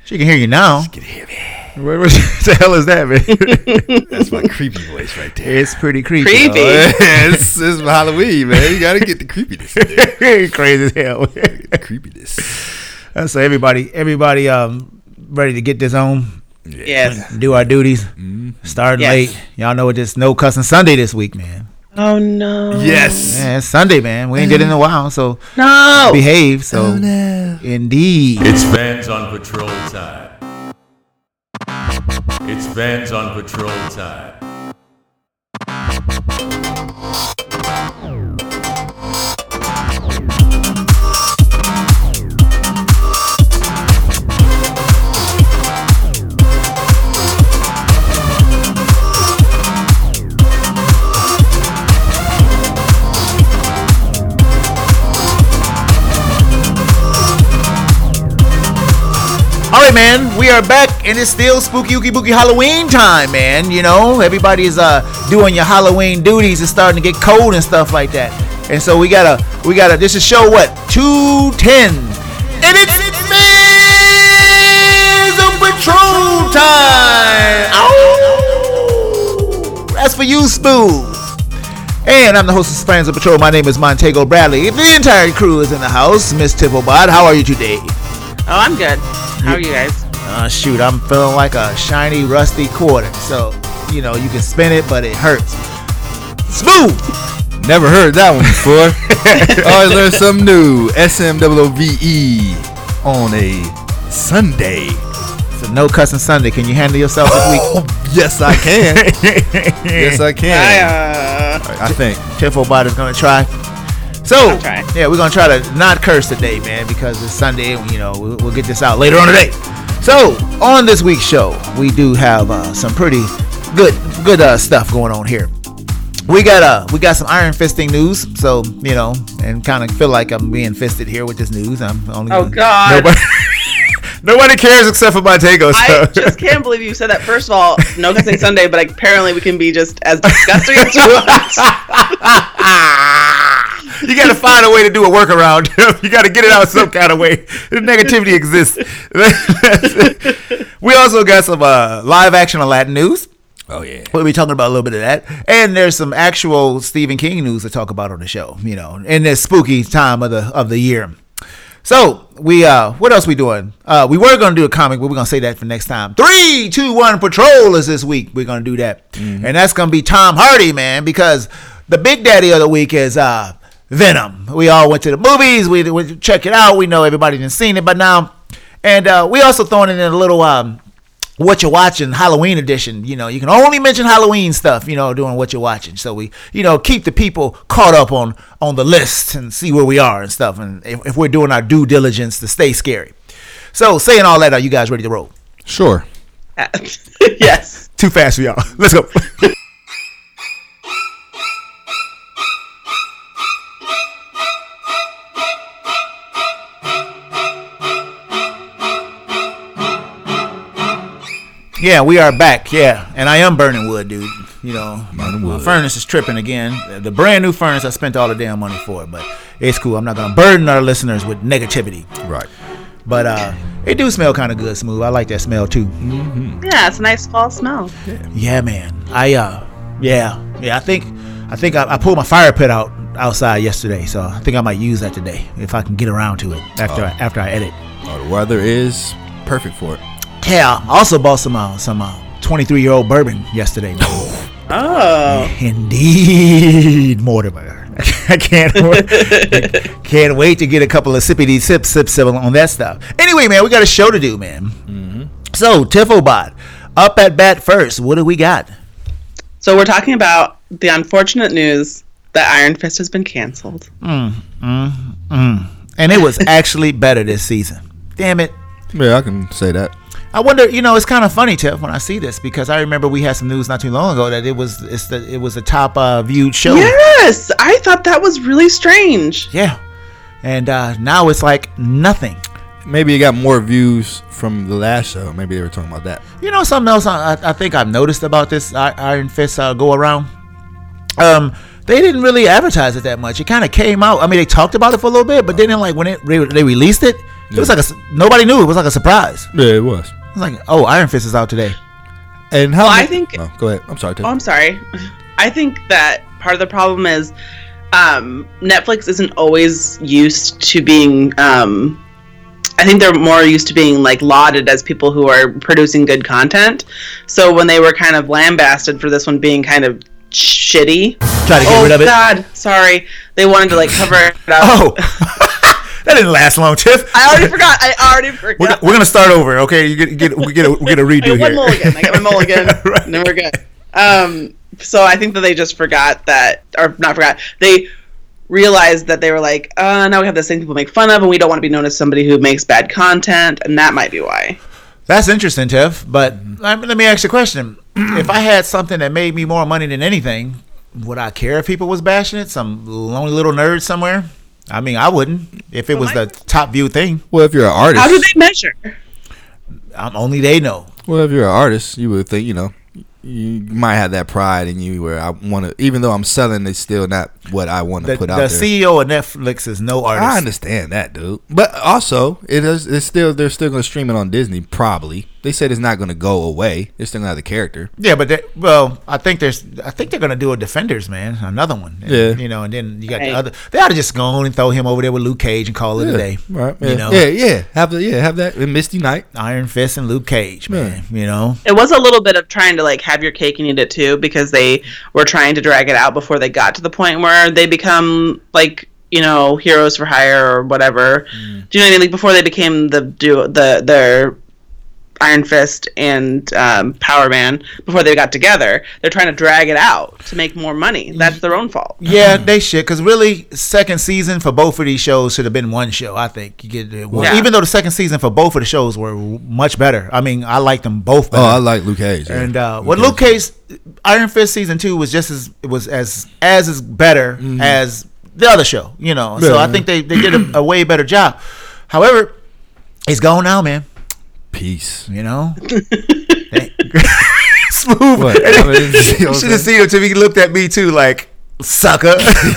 She can hear you now. She can hear me. What the hell is that, man? That's my creepy voice right there. It's pretty creepy. It's Halloween, man. You gotta get the creepiness in there. Crazy as hell. The creepiness. So everybody, ready to get this on. Yes. Do our duties. Starting late. Y'all know it's No Cussing Sunday this week, man. Oh no. Yes. Man, it's Sunday, man. We ain't did it in a while, so No. behave. So Oh, no. indeed. It's Vans on Patrol time. It's Vans on Patrol time. All right, man, we are back, and it's still spooky, ooky, booky Halloween time, man. You know, everybody is doing your Halloween duties. It's starting to get cold and stuff like that, and so we gotta. This is show what 210, and it's Vans on Patrol time. Oh, that's for you, Smooth. And I'm the host of Vans on Patrol. My name is Montego Bradley. The entire crew is in the house. Miss Tifflebot, how are you today? Oh, I'm good. How are you guys? Shoot, I'm feeling like a shiny, rusty quarter. So, you know, you can spin it, but it hurts. Smooth! Never heard that one before. Always learn something new. SMOOVE on a Sunday. So No Cussing Sunday. Can you handle yourself this week? Oh, yes, I can. Yes, I can. I think. Tifflebot is going to try. So, I'll try. yeah, we're going to try to not curse today, man, because it's Sunday, and, you know, we'll get this out later on today. So, on this week's show, we do have some pretty good stuff going on here. We got some Iron Fisting news, so, you know, and kind of feel like I'm being fisted here with this news. I'm only God. Nobody cares except for Montego. So. I just can't believe you said that. First of all, No Cussing Sunday, but apparently we can be just as disgusting as we want. You got to find a way to do a workaround. You got to get it out some kind of way. The negativity exists. We also got some live action Aladdin news. Oh, yeah. We'll be talking about a little bit of that. And there's some actual Stephen King news to talk about on the show, you know, in this spooky time of the year. So, what else we doing? We were going to do a comic, but we're going to say that for next time. 3, 2, 1 Patrol is this week. We're going to do that. Mm-hmm. And that's going to be Tom Hardy, man, because the big daddy of the week is Venom. We all went to the movies. We check it out. We know everybody done seen it by now. And we also throwing in a little what you're watching Halloween edition. You know, you can only mention Halloween stuff, you know, doing what you're watching. So we, you know, keep the people caught up on the list and see where we are and stuff. And if we're doing our due diligence to stay scary. So saying all that, are you guys ready to roll? Sure. Yes. Too fast for y'all. Let's go. Yeah, we are back. Yeah, and I am burning wood, dude. You know, my furnace is tripping again. The brand new furnace I spent all the damn money for, but it's cool. I'm not gonna burden our listeners with negativity. Right. But it do smell kind of good, Smooth. I like that smell too. Mm-hmm. Yeah, it's a nice fall smell. Yeah, man. I think I pulled my fire pit outside yesterday, so I think I might use that today if I can get around to it after I edit. Oh, the weather is perfect for it. Yeah, I also bought some 23-year-old bourbon yesterday. Oh, indeed, Mortimer. I can't wait to get a couple of sippity sips on that stuff. Anyway, man, we got a show to do, man. Mm-hmm. So, Tifflebot, up at bat first. What do we got? So we're talking about the unfortunate news that Iron Fist has been canceled. And it was actually better this season. Damn it. Yeah, I can say that. I wonder, you know, it's kind of funny, Tiff, when I see this, because I remember we had some news not too long ago that it was the top viewed show. Yes, I thought that was really strange. Yeah, and now it's like nothing. Maybe it got more views from the last show. Maybe they were talking about that. You know, something else I think I've noticed about this Iron Fist go around. They didn't really advertise it that much. It kind of came out. I mean, they talked about it for a little bit, but then like when they released it, It was like nobody knew. It was like a surprise. Yeah, it was. It was like, oh, Iron Fist is out today. And how? Well, I think. Oh, go ahead. I'm sorry. Tim. Oh, I'm sorry. I think that part of the problem is Netflix isn't always used to being. I think they're more used to being like lauded as people who are producing good content. So when they were kind of lambasted for this one being kind of shitty, Try to get rid of it. Oh God, sorry. They wanted to like cover it up. Oh, that didn't last long, Tiff. I already forgot. We're gonna start over, okay? We get a redo I got here. my mulligan. Right. And then we're good. So I think that they just forgot that, or not forgot. They realized that they were like, now we have this thing people make fun of, and we don't want to be known as somebody who makes bad content, and that might be why. That's interesting, Tiff. But let me ask you a question: if I had something that made me more money than anything, would I care if people was bashing it? Some lonely little nerd somewhere? I mean, I wouldn't if it was the top viewed thing. Well, if you're an artist, How do they measure? Only they know. Well, if you're an artist, you would think, you might have that pride in you where I want to, even though I'm selling, it's still not what I want to put out there. The CEO of Netflix is no artist. I understand that, dude. But also, they're still going to stream it on Disney, probably. They said it's not going to go away. They're still going to have the character. Yeah, but I think they're going to do a Defenders, man, another one. And, Yeah. and then you got the other. They ought to just go on and throw him over there with Luke Cage and call it a day. Right. Yeah. You know? Yeah. Have that in Misty Knight. Iron Fist and Luke Cage, man. It was a little bit of trying to like have your cake and eat it too, because they were trying to drag it out before they got to the point where they become like, heroes for hire or whatever. Do you know what I mean? Like before they became their Iron Fist and Power Man, before they got together, they're trying to drag it out to make more money. That's their own fault. Yeah, they should. Because really, second season for both of these shows should have been one show. I think you get one. Yeah. Even though the second season for both of the shows were much better. I mean, I liked them both better. Oh, I like Luke Cage. Yeah. And Luke Cage, Iron Fist season 2 was just as better as the other show. So I think they did a way better job. However, it's gone now, man. Peace. Smooth. What? You should have seen him till he looked at me too, like, sucker.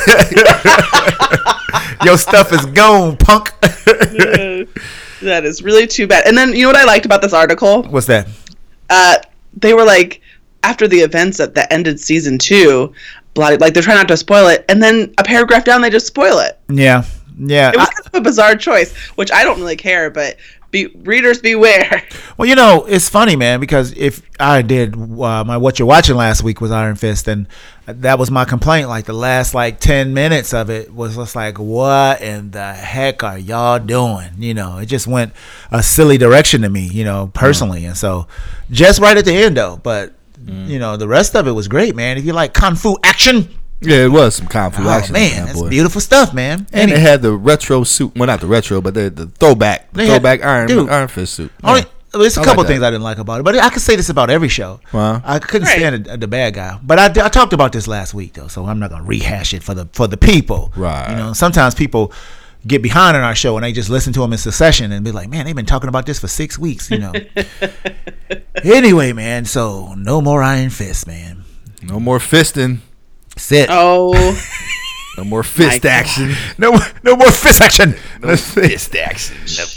Your stuff is gone, punk. That is really too bad. And then, you know what I liked about this article? What's that? They were like, after the events that ended season 2, like they're trying not to spoil it, and then a paragraph down they just spoil it. Yeah. It was kind of a bizarre choice, which I don't really care, but readers beware. Well, it's funny, man, because if I did my What You're Watching last week was Iron Fist, and that was my complaint. Like the last 10 minutes of it was just like, what in the heck are y'all doing? It just went a silly direction to me, personally. And so just right at the end though, but the rest of it was great, man. If you like kung fu action. Yeah, it was some kung fu action. Man, that's beautiful stuff, man. And they had the retro suit. Well, not the retro, but the throwback Iron Fist suit. There's a couple things I didn't like about it, but I could say this about every show. Wow. I couldn't stand the bad guy, but I talked about this last week though, so I'm not gonna rehash it for the people. Right. Sometimes people get behind on our show and they just listen to them in succession and be like, man, they've been talking about this for 6 weeks. Anyway, man, so no more Iron Fist, man. No more fisting. Sit. Oh. No more fist action. No more fist action. No fist action.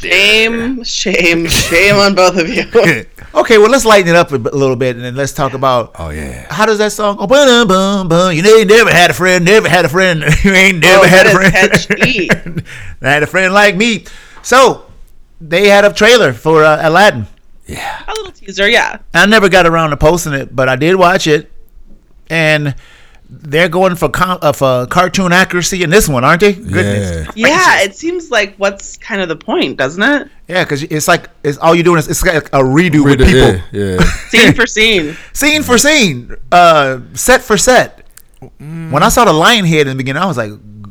Shame on both of you. Okay, well, let's lighten it up a little bit, and then let's talk about. Oh yeah. How does that song go? Bum, bum, bum. You ain't never had a friend. Never had a friend. You ain't never had a friend. I had a friend like me. So they had a trailer for Aladdin. Yeah. A little teaser, yeah. I never got around to posting it, but I did watch it, and they're going for cartoon accuracy in this one, aren't they? Goodness. Yeah, it seems like what's kind of the point, doesn't it? Yeah, because it's all you're doing is it's like a redo with people. Yeah. Scene for scene. Scene for scene. Set for set. When I saw the lion head in the beginning, I was like,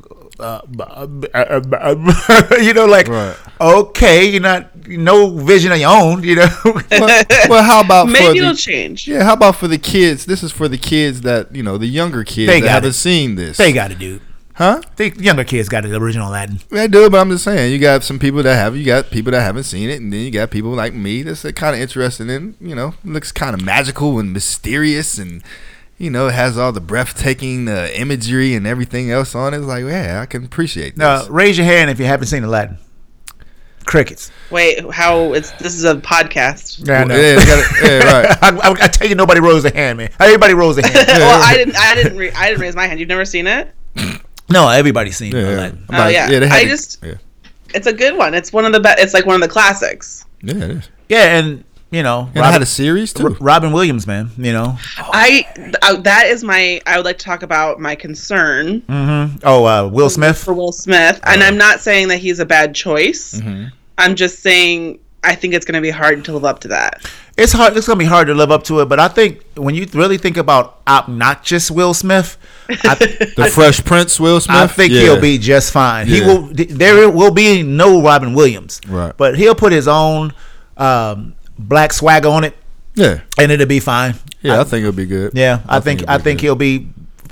right. Okay, you're not no vision of your own, Well, how about maybe it'll change? Yeah, how about for the kids? This is for the kids that the younger kids that haven't seen this. They got it, dude. Huh? The younger kids got the original Aladdin. They do, but I'm just saying, you got some people that have, you got people that haven't seen it, and then you got people like me that's kind of interested in, looks kind of magical and mysterious, and it has all the breathtaking imagery and everything else on it. It's like, yeah, I can appreciate this. Now, raise your hand if you haven't seen Aladdin. Crickets. Wait, how? This is a podcast. Yeah, I know. Right. I tell you, nobody rose their hand, man. Everybody rose their hand. Well, I didn't raise my hand. You've never seen it? No, everybody's seen Aladdin. Oh yeah. It's a good one. It's one of the best. It's like one of the classics. Yeah, it is. Yeah, and you know, And I had a series too. Robin Williams, man. You know, that is my. I would like to talk about my concern. Mm-hmm. Oh, Will Smith. For Will Smith, and I'm not saying that he's a bad choice. Mm-hmm. I'm just saying I think it's going to be hard to live up to that. It's hard. It's going to be hard to live up to it, but I think when you really think about obnoxious Will Smith, the Fresh Prince Will Smith, I think he'll be just fine. He will. There will be no Robin Williams, right? But he'll put his own black swagger on it, and it'll be fine. Yeah, I think it'll be good. Yeah, I think he'll be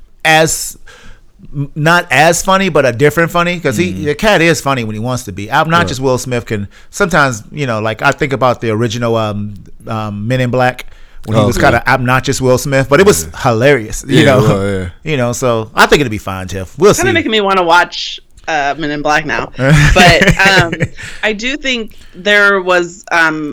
not as funny, but a different funny, because the cat is funny when he wants to be. Obnoxious Will Smith can sometimes, you know, like I think about the original Men in Black when he was kind of obnoxious Will Smith, but it was hilarious, you know. You know, so I think it'll be fine, Tiff. We'll see. Kind of making me want to watch Men in Black now, but I do think there was.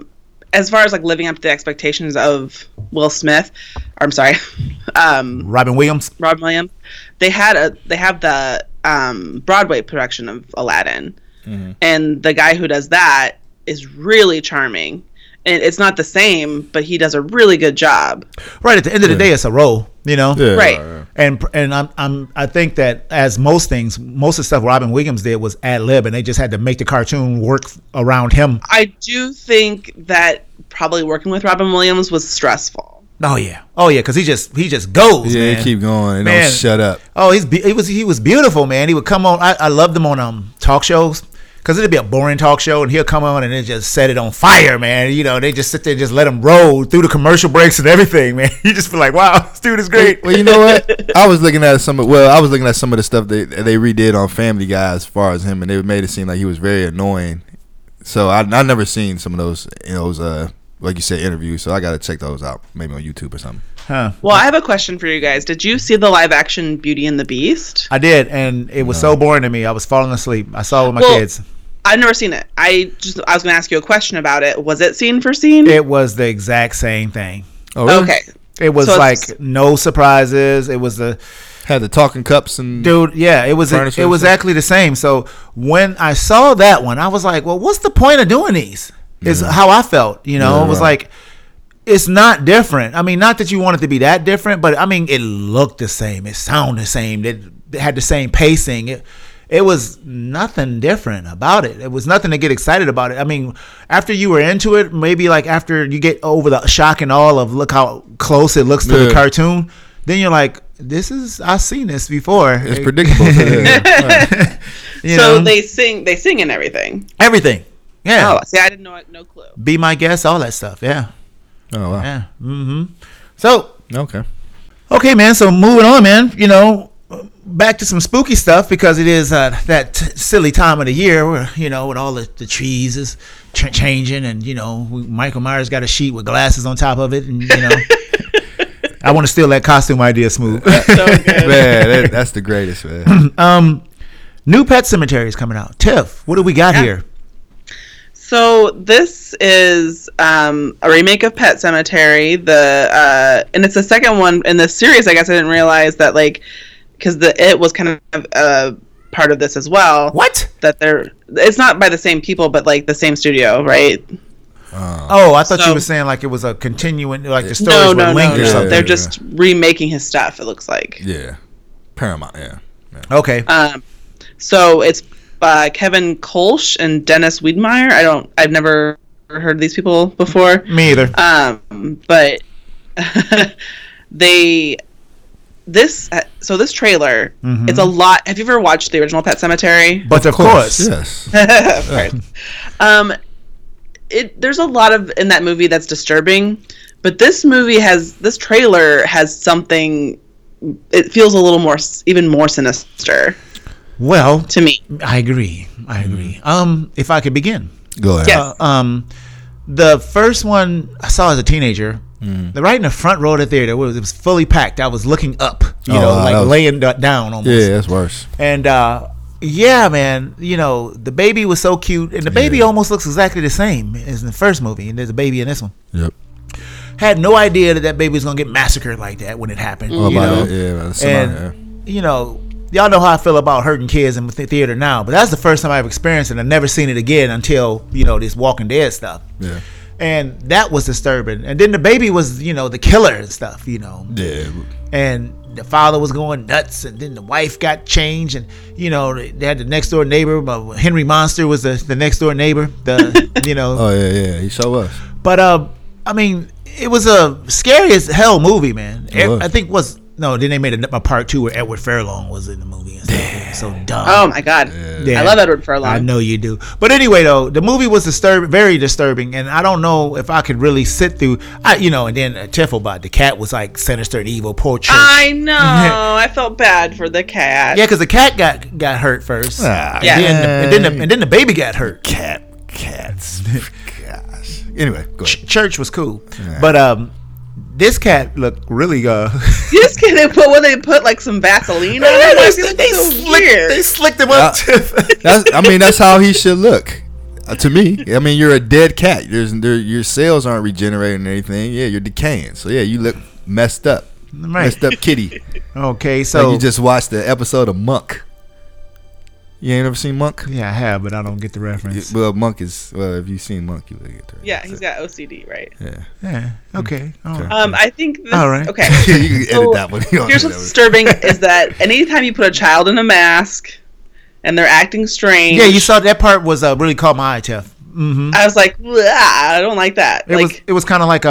As far as like living up to the expectations of Will Smith, or I'm sorry, Robin Williams. They have the Broadway production of Aladdin, and the guy who does that is really charming. And it's not the same, but he does a really good job. Right, at the end of the day, it's a role, you know. Yeah, right. And I think that as most of the stuff Robin Williams did was ad lib, and they just had to make the cartoon work around him. I do think that probably working with Robin Williams was stressful. Oh yeah, because he just goes. Yeah, man. he keep going. Man. Don't shut up. Oh, he was beautiful, man. He would come on. I loved him on talk shows. Because it'd be a boring talk show, and he'll come on and then just set it on fire, man. You know, they just sit there and just let him roll through the commercial breaks and everything, man. You just feel like, wow, this dude is great. Well, you know what? I was looking at some of the stuff they redid on Family Guy as far as him, and they made it seem like he was very annoying. So I never seen some of those, like you said, interviews. So I got to check those out, maybe on YouTube or something. Huh. Well, I have a question for you guys. Did you see the live action Beauty and the Beast? I did, and it was so boring to me. I was falling asleep. I saw it with my kids. I've never seen it. I was going to ask you a question about it. Was it scene for scene? It was the exact same thing. Oh, really? Okay. It was like no surprises. It was had the talking cups and it was exactly the same. So when I saw that one, I was like, well, what's the point of doing these? Is how I felt. You know, it was like, it's not different. I mean, not that you want it to be that different, but I mean, it looked the same. It sounded the same. It had the same pacing. It was nothing different about it. It was nothing to get excited about it. I mean, after you were into it, maybe like after you get over the shock and awe of look how close it looks to the cartoon, then you're like, I've seen this before. It's predictable. So they sing and everything. Everything. Yeah. Oh, see, I didn't know. No clue. Be My Guest, all that stuff. Yeah. Oh wow. Yeah. Mm-hmm. So. Okay, man. So moving on, man. You know, back to some spooky stuff, because it is that silly time of the year where, you know, with all the trees is changing, and, you know, Michael Myers got a sheet with glasses on top of it, and, you know, I want to steal that costume idea, Smooth. So good. Man, that's the greatest, man. New Pet Sematary is coming out. Tiff, what do we got here? So this is a remake of Pet Sematary. And it's the second one in the series. I guess I didn't realize that, like, because It was kind of part of this as well. What? That it's not by the same people, but like the same studio, right? I thought you were saying like it was a continuing, like the stories were linked or something. They're just remaking his stuff. It looks like. Yeah, Paramount. Yeah. Okay. So it's Kevin Kolsch and Dennis Wiedemeyer. I've never heard these people before. Me either. But this trailer, it's a lot. Have you ever watched the original Pet Sematary? But of course. Yes. Of course. There's a lot in that movie that's disturbing, but this trailer has something. It feels a little more, even more sinister. Well, to me, I agree. If I could begin. Go ahead. Yes. The first one I saw as a teenager, right in the front row of the theater, it was fully packed. I was looking up, laying down almost. Yeah, that's worse. And Yeah, man. You know, the baby was so cute, and the baby almost looks exactly the same as in the first movie, and there's a baby in this one. Yep. Had no idea that baby was gonna get massacred like that when it happened. Oh, you know? and You know, y'all know how I feel about hurting kids in the theater now, but that's the first time I've experienced it. I've never seen it again until, you know, this Walking Dead stuff. Yeah. And that was disturbing. And then the baby was, you know, the killer and stuff, you know. Yeah. And the father was going nuts, and then the wife got changed, and you know they had the next door neighbor. Henry Monster was the next door neighbor. The you know. Oh yeah, he sure was. But I mean, it was a scary as hell movie, man. I think then they made a part 2 where Edward Furlong was in the movie and stuff. It was so dumb. Oh my god, I love Edward Furlong. I know you do. But anyway, though, the movie was very disturbing, and I don't know if I could really sit through. And then Tifflebot, the cat was like sinister and evil. Poor Church. I know. I felt bad for the cat. Yeah, because the cat got hurt first. Yeah. And then the baby got hurt. Cats. Gosh. Anyway, go ahead. Church was cool, but this cat looked really This kid, they put like some Vaseline on it. They slicked him up. That's how he should look. To me, I mean, you're a dead cat. Your cells aren't regenerating or anything. Yeah, you're decaying. So yeah, you look messed up. Right. Messed up kitty. Okay, so like you just watched the episode of Monk. You ain't ever seen Monk? Yeah, I have, but I don't get the reference. Well, Monk is if you've seen Monk, you will get the reference. Yeah, he's got OCD, right? Yeah. Okay. All right. I think. All right. Okay. You can edit that one. Here's what's disturbing is that anytime you put a child in a mask and they're acting strange. Yeah, you saw that part was really caught my eye, Tiff. Mm-hmm. I was like, I don't like that. It was kind of like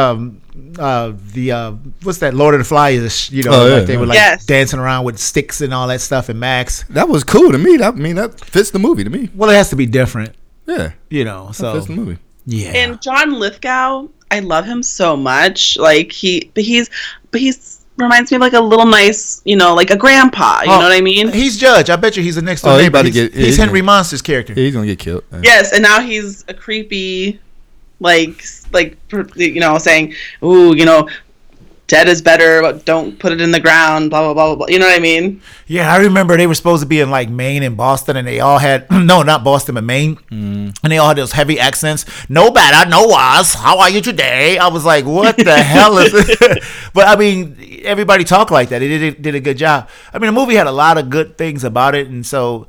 what's that, Lord of the Flies, you know, like they were like dancing around with sticks and all that stuff and Max. That was cool to me. That fits the movie to me. Well, it has to be different. Yeah. You know, so that fits the movie. Yeah. And John Lithgow, I love him so much. Like he's reminds me of like a little nice, you know, like a grandpa. You know what I mean? He's Judge. I bet you he's the next door neighbor. He's Henry Monster's character. Yeah, he's gonna get killed. Yeah. Yes, and now he's a creepy, like you know, saying, "Ooh, you know, dead is better, but don't put it in the ground." Blah blah blah blah. You know what I mean? Yeah, I remember they were supposed to be in like Maine and Boston, and they all had no, not Boston, but Maine, and they all had those heavy accents. No better, no worse. How are you today? I was like, what the hell is it? But I mean, everybody talked like that. They did a good job. I mean, the movie had a lot of good things about it, and so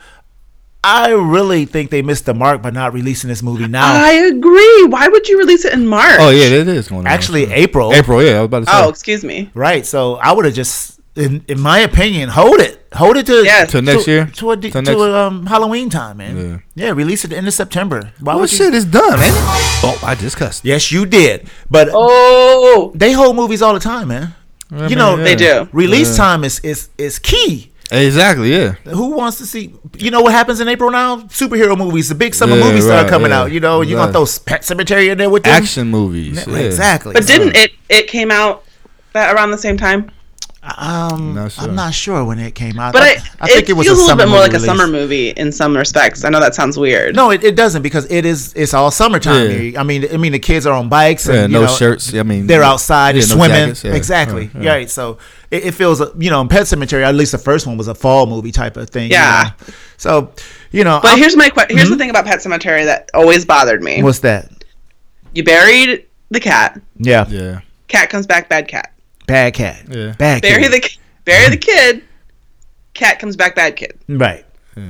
I really think they missed the mark by not releasing this movie now. I agree. Why would you release it in March? Oh yeah, it is going on. Actually, April. April, yeah. I was about to say. Oh, excuse me. Right. So I would have just, in my opinion, hold it to next year, to Halloween time, man. Yeah, release it at the end of September. Shit is done, man. Oh, I just cussed. Yes, you did. But they hold movies all the time, man. I mean, they do. Release time is key. Exactly, yeah. Who wants to see? You know what happens in April now? Superhero movies, the big summer movies start coming out. You know, you're gonna throw Pet Cemetery in there with them. Action movies, exactly. But didn't it came out around the same time? I'm not sure when it came out. But I think it was feels a little bit more like release. a summer movie in some respects. I know that sounds weird. No, it doesn't, because it's all summertime. Yeah. I mean the kids are on bikes and shirts. I mean, they're outside, they're swimming. Jackets, Exactly. Right. So it feels, in Pet Cemetery, at least the first one was a fall movie type of thing. Yeah. You know? So But here's my question. Here's the thing about Pet Cemetery that always bothered me. What's that? You buried the cat. Yeah. Yeah. Cat comes back. Bad cat. Bad cat. Yeah. Bad cat. Bury the kid. Cat comes back. Bad kid. Right. Yeah.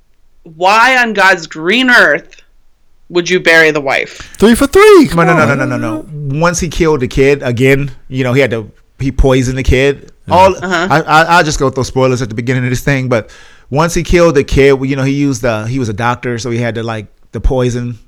Why on God's green earth would you bury the wife? 3 for 3. No. Once he killed the kid again, he poisoned the kid. I'll just go through spoilers at the beginning of this thing, but once he killed the kid, he was a doctor, so he had the poison.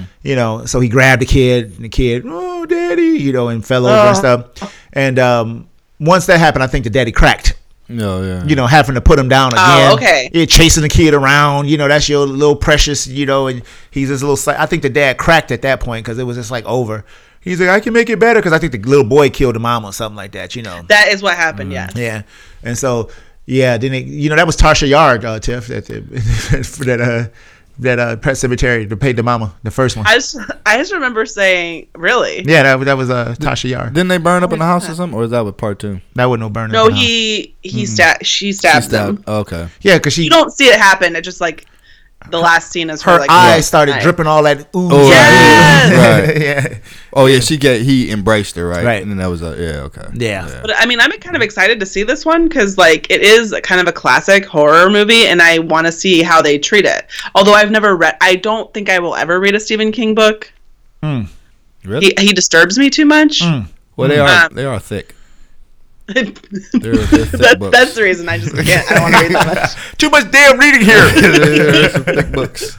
So he grabbed the kid, and the kid, oh daddy, and fell over and stuff. And once that happened, I think the daddy cracked. Oh, yeah. Having to put him down again. Oh, okay. Yeah, chasing the kid around. That's your little precious. And he's this little. I think the dad cracked at that point because it was just like over. He's like, I can make it better, because I think the little boy killed the mom or something like that. That is what happened. Yeah. Yeah, and so then that was Tasha Yard, Tiff, that that Pet Cemetery to Pay the Mama, the first one. I just remember saying, really? Yeah, that was Tasha Yar. Didn't they burn up in the house or something, or is that with part 2? That was no burning. No, she stabbed him. Oh, okay. Yeah, because You don't see it happen. It just like the last scene is her like eyes started dripping all that ooze. Oh, Yes! right. Yeah. Oh yeah, he embraced her, right? Right. And then that was okay. Yeah. But I mean, I'm kind of excited to see this one because like it is kind of a classic horror movie, and I want to see how they treat it. Although I've never read, I don't think I will ever read a Stephen King book. Really? He disturbs me too much. Well, they are thick. They're thick books. That's the reason I just can't. I don't want to read that much. Too much damn reading here. There's some thick books.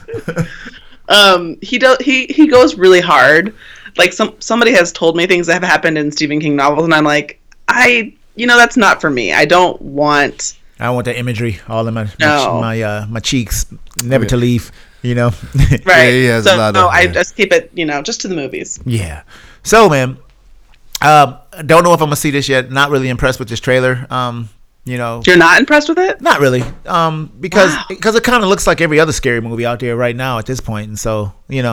He goes really hard. Like somebody has told me things that have happened in Stephen King novels, and I'm like, that's not for me. I don't want the imagery all in No. my cheeks, never to leave. right. Yeah, he has a lot of- I just keep it, just to the movies. Yeah. So, man, don't know if I'm gonna see this yet. Not really impressed with this trailer. You're not impressed with it? Not really. Because it kind of looks like every other scary movie out there right now at this point, and so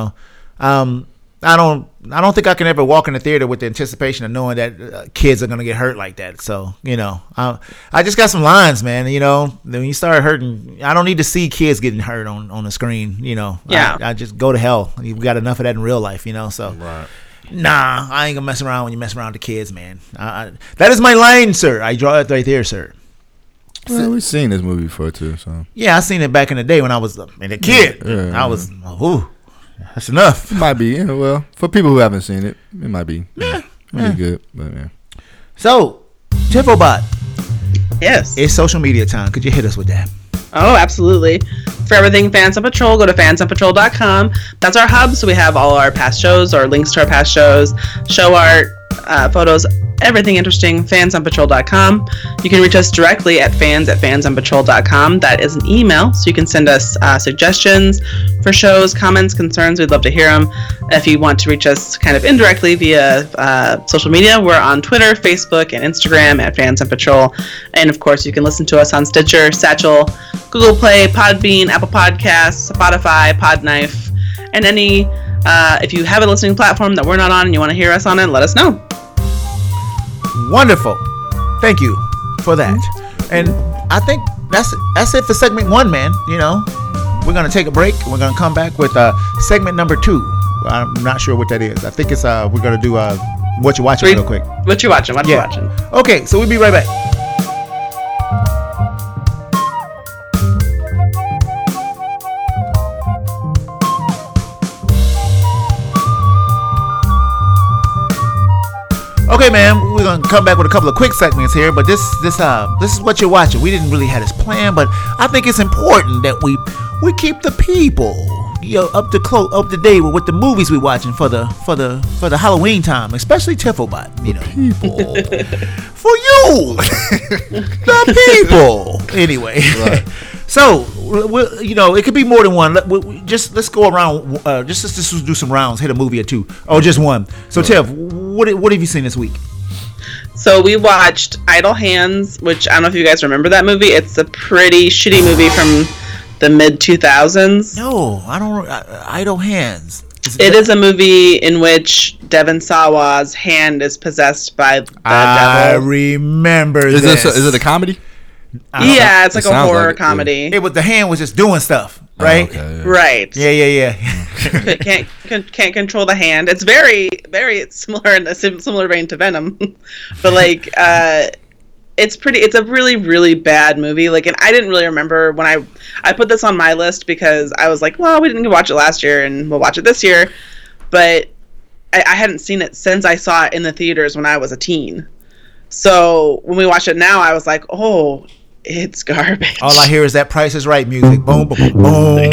I don't think I can ever walk in the theater with the anticipation of knowing that kids are gonna get hurt like that. So I just got some lines, man. When you start hurting, I don't need to see kids getting hurt on the screen. Yeah. I just go to hell. You've got enough of that in real life. So. Right. Nah, I ain't gonna mess around when you mess around with the kids, man. That is my line, sir. I draw it right there, sir. Well, we've seen this movie before too, so Yeah, I seen it back in the day when I was a kid. Yeah. I was, that's enough. it might be. Well, for people who haven't seen it, it might be. Might be good, but yeah. So, Tifobot, Yes. it's social media time. Could you hit us with that? Oh, absolutely. For everything Fans on Patrol, go to fansonpatrol.com. That's our hub, so we have all our past shows, or links to our past shows, show art, photos, everything interesting, fansonpatrol.com. You can reach us directly at fans@fansonpatrol.com. That is an email, so you can send us suggestions for shows, comments, concerns. We'd love to hear them. If you want to reach us kind of indirectly via social media, we're on Twitter, Facebook, and Instagram at Fans on Patrol. And of course, you can listen to us on Stitcher, Satchel, Google Play, Podbean, Apple Podcasts, Spotify, Podknife, and any. If you have a listening platform that we're not on and you want to hear us on it, let us know. Wonderful. Thank you for that. And I think that's it for segment 1, man. We're gonna take a break. We're gonna come back with segment number 2. I'm not sure what that is. I think it's we're gonna do what you watching real quick. What you watching? What you watching? Okay, so we'll be right back. Okay, man, we're gonna come back with a couple of quick segments here, but this is what you're watching. We didn't really have this plan, but I think it's important that we keep the people up to date with the movies we're watching for the Halloween time, especially Tifobot. People for you, the people. Anyway, Right. So it could be more than one. Let's go around. Let's do some rounds. Hit a movie or two, or just one. So, Tiff, what have you seen this week? So we watched Idle Hands, which I don't know if you guys remember that movie. It's a pretty shitty movie from the mid 2000s. No, I don't. Idle Hands. It is a movie in which Devon Sawa's hand is possessed by the I devil. remember Is this. it a comedy? Yeah, it's like It a sounds horror like it, yeah. comedy. It was the hand was just doing stuff, right? Oh, okay, yeah. Right. Yeah. Can't control the hand. It's very, very similar in a similar vein to Venom, but like it's a really, really bad movie. Like, and I didn't really remember when I put this on my list because I was like, well, we didn't watch it last year and we'll watch it this year, but I hadn't seen it since I saw it in the theaters when I was a teen. So when we watch it now, I was like, oh, it's garbage. All I hear is that Price is Right music. Boom, boom, boom, boom.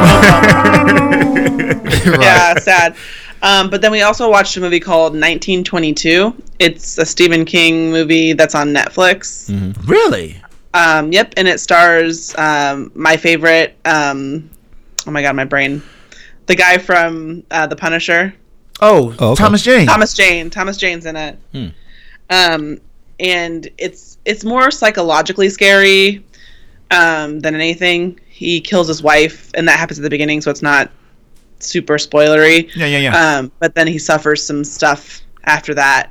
Yeah, sad. But then we also watched a movie called 1922. It's a Stephen King movie that's on Netflix. Mm-hmm. Really? Yep, and it stars my favorite. Oh my god, my brain. The guy from The Punisher. Oh, okay. Thomas Jane. Thomas Jane's in it. And it's more psychologically scary than anything. he kills his wife, and that happens at the beginning, so it's not super spoilery. Yeah. But then he suffers some stuff after that.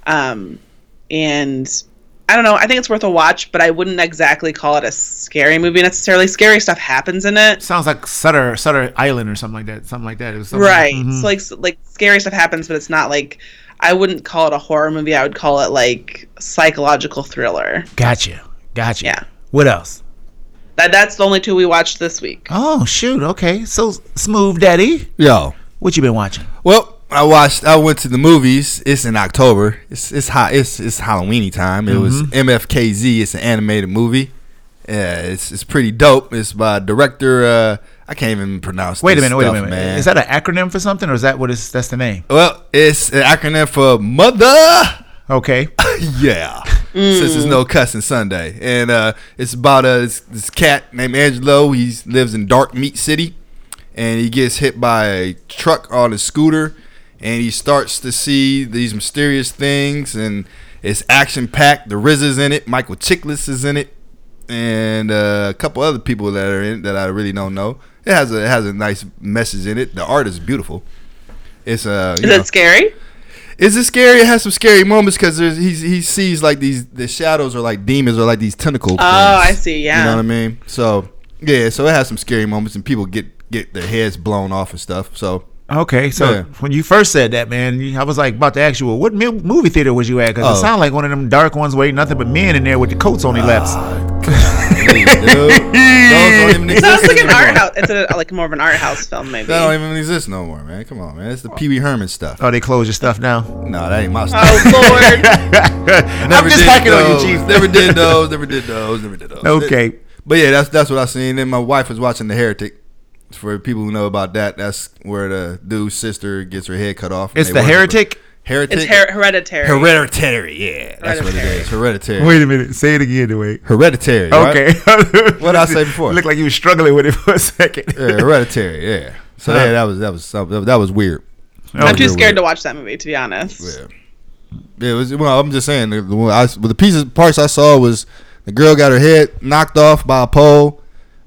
And I don't know. I think it's worth a watch, but I wouldn't exactly call it a scary movie necessarily. Scary stuff happens in it. Sounds like Sutter Island or something like that. Something like that. It was something, Right. mhm. So like scary stuff happens, but it's not like, I wouldn't call it a horror movie. I would call it like psychological thriller. Gotcha. Yeah. What else? That's the only two we watched this week. Oh shoot. Okay. So Smooth Daddy, Yo. what you been watching? Well, I went to the movies. It's in October. It's hot. It's Halloweeny time. It was MFKZ. It's an animated movie. Yeah, it's pretty dope. It's by director. I can't even pronounce. Wait a this minute. stuff, man. Is that an acronym for something, or is that that's the name? Well, it's an acronym for Mother. Okay. Yeah. Since it's no cussing Sunday, and it's about this cat named Angelo. He lives in Dark Meat City, and he gets hit by a truck on his scooter. And he starts to see these mysterious things, and it's action packed. The RZA's in it, Michael Chiklis is in it, and a couple other people that are in it that I really don't know. It has a nice message in it. The art is beautiful. It's Is it scary? Is it scary? It has some scary moments because he sees like the shadows are like demons or like these tentacle. Oh, I see. Yeah. You know what I mean? So yeah, so it has some scary moments, and people get their heads blown off and stuff. So. Okay, so Yeah. when you first said that, man, I was like about to ask you, well, what movie theater was you at? Because it sounded like one of them dark ones where ain't nothing but men in there with the coats on their laps. Hey, dude. Those don't even exist Sounds like an anymore. art house. It's like more of an art house film, maybe. That don't even exist no more, man. Come on, man. It's the Pee Wee Herman stuff. Oh, they closed your stuff now? No, that ain't my stuff. Oh Lord. I'm just hacking on you, Chief. Never did those. Okay. But yeah, that's what I seen. Then my wife was watching The Heretic. For people who know about that, that's where the dude's sister gets her head cut off. It's The Heretic? Heretic? It's hereditary. Hereditary, yeah. That's what it is. Hereditary. Wait a minute. Say it again, wait. Hereditary, right? Okay. What did I say before? Looked like you were struggling with it for a second. Yeah, Hereditary, yeah. So yeah, that was weird. I'm too Real scared weird. to watch that movie, to be honest. Yeah. It was. Well, I'm just saying. The parts I saw was the girl got her head knocked off by a pole.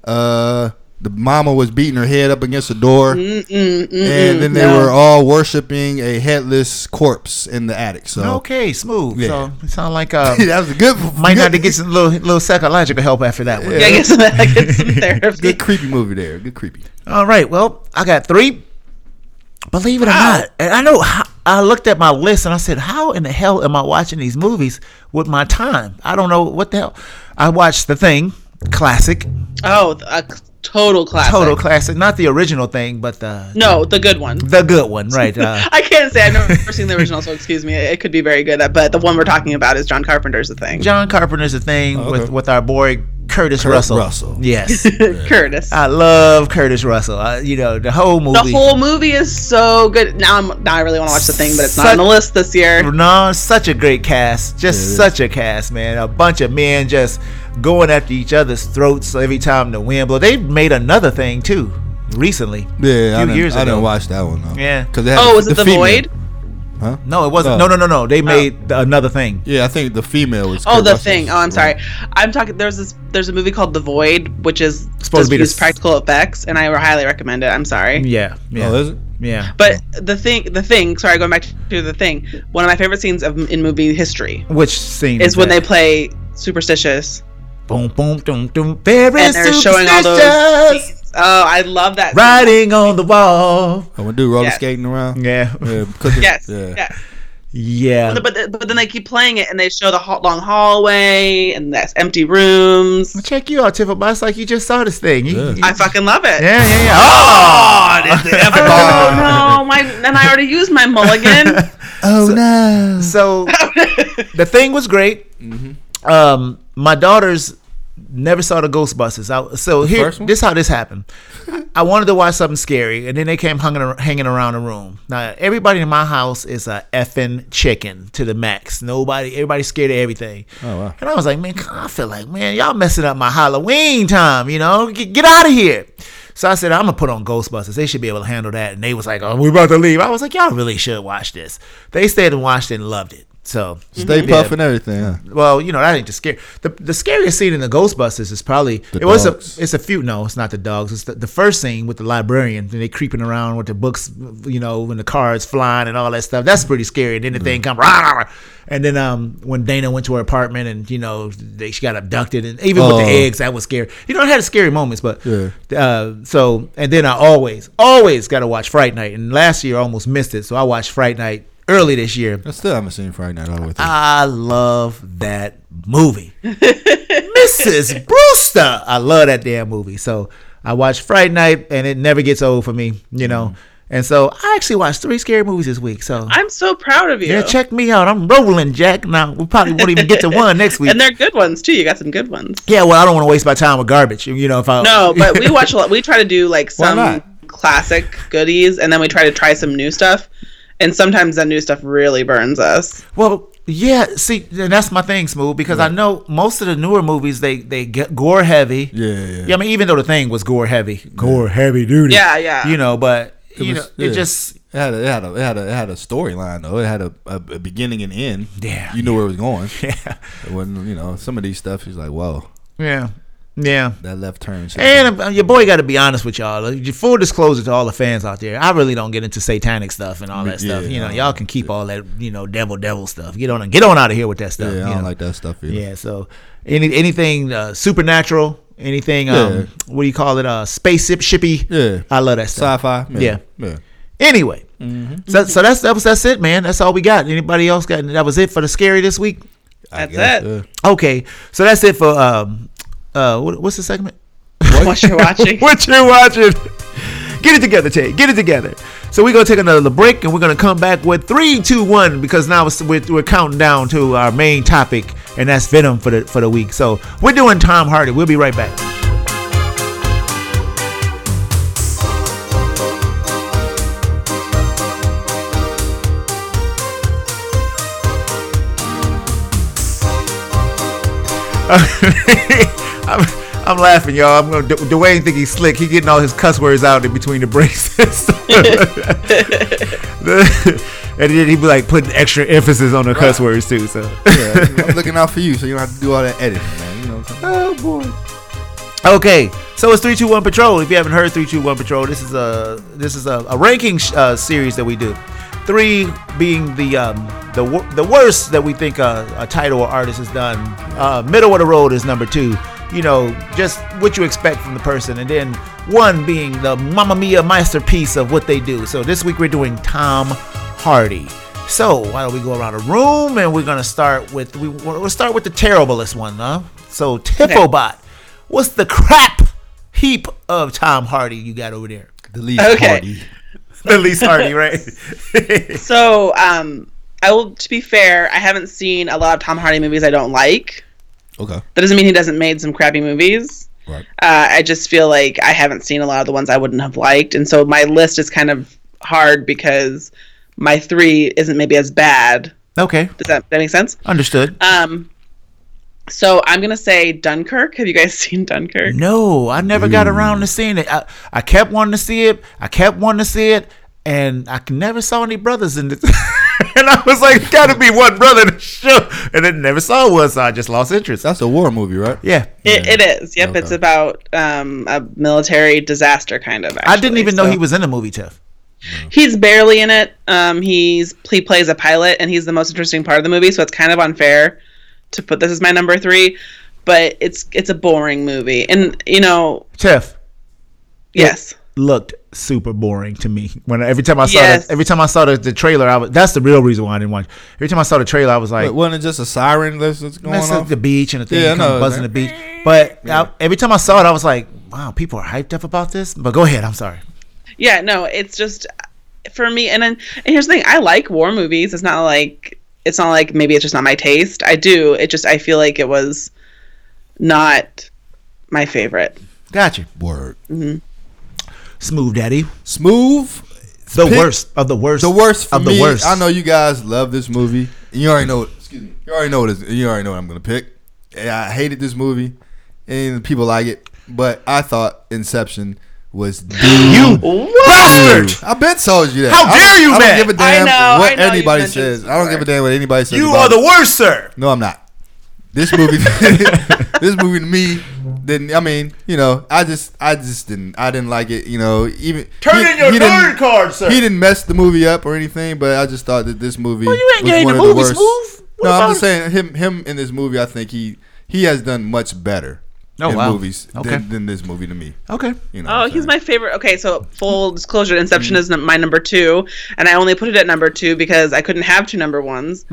The mama was beating her head up against the door, and then they were all worshiping a headless corpse in the attic. So Okay, smooth. Yeah. So it sounds like that was a good. might have to get some little psychological help after that one. Yeah, I guess I get some therapy. Good creepy movie there. Good creepy. All right. Well, I got 3. Believe it or not, and I know I looked at my list and I said, "How in the hell am I watching these movies with my time? I don't know what the hell." I watched The Thing, classic, Oh, a total classic. not the original Thing, but the The good one. good one, right? I can't say I've never seen the original, so excuse me. It could be very good, but the one we're talking about is John Carpenter's The Thing. John Carpenter's The Thing okay. with our boy Curtis Russell. Yes, Curtis. I love Curtis Russell. You know the whole movie. The whole movie is so good. Now I really want to watch The Thing, but it's not on the list this year. No, such a great cast. Just such a cast, man. A bunch of men just going after each other's throats every time the wind blows. They made another thing too recently. Yeah, a few years I ago. didn't watch that one though. Yeah. Because Was it The female. Void? Huh? No, it wasn't. No. No. They made another thing. Yeah, I think the female was. Oh, Kurt The Russell's Thing. Oh, I'm sorry. wife. I'm talking. There's a movie called The Void, which is Supposed to be use the- practical effects, and I highly recommend it. I'm sorry. Yeah. Oh, is it? Yeah. But the thing. Sorry, going back to The Thing. One of my favorite scenes in movie history Which scene is when they that? play Superstitious, boom, boom, doom, doom. Very and they're showing all those superstitious. scenes. Oh, I love that. Writing on the wall. Oh, when dude roller Yeah. skating around. Yeah. Yeah, cooking. Yes. Yeah. Yes. Yeah. But then they keep playing it, and they show the long hallway and that's empty rooms. Check you out, Tiffany. It's like you just saw this thing. I fucking love it. Yeah. Oh, Oh no, and I already used my mulligan. Oh no. So the thing was great. My daughters never saw the Ghostbusters. first one? This is how this happened. I wanted to watch something scary, and then they came hanging around the room. Now everybody in my house is a effing chicken to the max. Everybody's scared of everything. Oh wow. And I was like, man, I feel like, man, y'all messing up my Halloween time. You know, get out of here. So I said, I'm gonna put on Ghostbusters. They should be able to handle that. And they was like, oh, we're about to leave. I was like, y'all really should watch this. They stayed and watched it and loved it. So Stay yeah. Puft and everything. Huh? Well, that ain't the scary. The scariest scene in the Ghostbusters is probably The dogs. it's a few. No, it's not the dogs. It's the first scene with the librarian and they creeping around with the books. When the car is flying and all that stuff. That's pretty scary. And then the thing come, rah, and then when Dana went to her apartment and she got abducted and even with the eggs, that was scary. It had scary moments, but so and then I always got to watch Fright Night. And last year I almost missed it, so I watched Fright Night early this year. I still haven't seen Friday Night all the way through. I love that movie. Mrs. Brewster. I love that damn movie. So I watched Friday Night and it never gets old for me, And so I actually watched 3 scary movies this week. So I'm so proud of you. yeah, check me out. I'm rolling, Jack. Now we probably won't even get to one next week. And they're good ones too. You got some good ones. Yeah, well, I don't want to waste my time with garbage. If I No, but we watch a lot. We try to do like Why some not? classic goodies, and then we try some new stuff. And sometimes that new stuff really burns us. Well, yeah. See, and that's my thing, Smooth, because I know most of the newer movies they get gore heavy. Yeah. I mean, even though the thing was gore heavy duty. Yeah. But It had a storyline though. It had a beginning and end. Yeah. You knew where it was going. Yeah. When some of these stuff is like, whoa, Yeah. that left turn. And your boy got to be honest with y'all. Full disclosure to all the fans out there, I really don't get into satanic stuff and all that stuff. Y'all can keep all that devil stuff. Get on out of here with that stuff. I don't like that stuff either. Yeah. So anything supernatural, anything what do you call it? Spaceship shippy. Yeah. I love that stuff. Sci-fi. Yeah. Yeah. Anyway, so that's it, man. That's all we got. Anybody else got? That was it for the scary this week. That's guess, it. Okay, so that's it for what's the segment? What you're watching. What you're watching. Get it together, Tay. Get it together. So we're gonna take another break, and we're gonna come back with 3, 2, 1 because now we're counting down to our main topic, and that's Venom for the week. So we're doing Tom Hardy. We'll be right back. I'm laughing, y'all. Dwayne think he's slick. He getting all his cuss words out in between the breaks. And then he be like putting extra emphasis on the cuss words too. So I'm looking out for you, so you don't have to do all that editing, man. You know what I'm saying? Oh boy. Okay, so it's 321 Patrol. If you haven't heard 321 Patrol, this is a ranking series that we do. 3 being the worst that we think a title or artist has done. Middle of the road is number 2. Just what you expect from the person, and then 1 being the Mamma Mia masterpiece of what they do. So this week we're doing Tom Hardy. So why don't we go around the room and we're gonna start with we'll start with the terriblest one, huh? So Tiffobot, what's the crap heap of Tom Hardy you got over there? The least Hardy. The least Hardy, right? So, to be fair, I haven't seen a lot of Tom Hardy movies I don't like. Okay. That doesn't mean he doesn't made some crappy movies. Right. I just feel like I haven't seen a lot of the ones I wouldn't have liked, and so my list is kind of hard because my 3 isn't maybe as bad. Okay. Does that make sense? Understood. So I'm gonna say Dunkirk. Have you guys seen Dunkirk? No, I never got around to seeing it. I kept wanting to see it. And I never saw any brothers in it. And I was like, gotta be one brother in the show. And then never saw one, so I just lost interest. That's a war movie, right? Yeah. It is. Yep, Okay. It's about a military disaster kind of. I didn't even know so. he was in the movie, Tiff. He's barely in it. He plays a pilot, and he's the most interesting part of the movie. So it's kind of unfair to put this as my number 3, but it's a boring movie, and Tiff. yes. Looked super boring to me. Every time I saw the trailer, that's the real reason why I didn't watch. Every time I saw the trailer, I was like, Wait, wasn't it just a siren that's going that's off? the beach and the thing Yeah, buzzing the beach. But every time I saw it, I was like, wow, people are hyped up about this. But go ahead, I'm sorry. Yeah, no, it's just for me. And here's the thing: I like war movies. It's not like maybe it's just not my taste. I do. I feel like it was not my favorite. Gotcha. Word. Mm-hmm. Smooth Daddy. Smooth. The worst of the worst. The worst for of me. the worst. I know you guys love this movie. And you already know. Excuse me. You already know what I'm gonna pick. I hated this movie, and people like it. But I thought Inception was You bastard! I've been told you that. How dare you, I man? don't give a damn I what know you've anybody mentioned says. this I don't give a before. damn what anybody says. You about are the it. worst, sir. No, I'm not. This movie, this movie to me didn't. I mean, you know, I just didn't. I didn't like it. You know, even Turn in your didn't- nerd card, sir. He didn't mess the movie up or anything, but I just thought that this movie Well, you ain't was getting one the of the movie worst. smooth. What No, I'm about just saying him in this movie. I think he has done much better Oh, in wow. movies Okay. than this movie to me. Okay. You know, Oh, what I'm he's saying? my favorite. Okay, so full disclosure, Inception is my number 2, and I only put it at number 2 because I couldn't have 2 number 1s.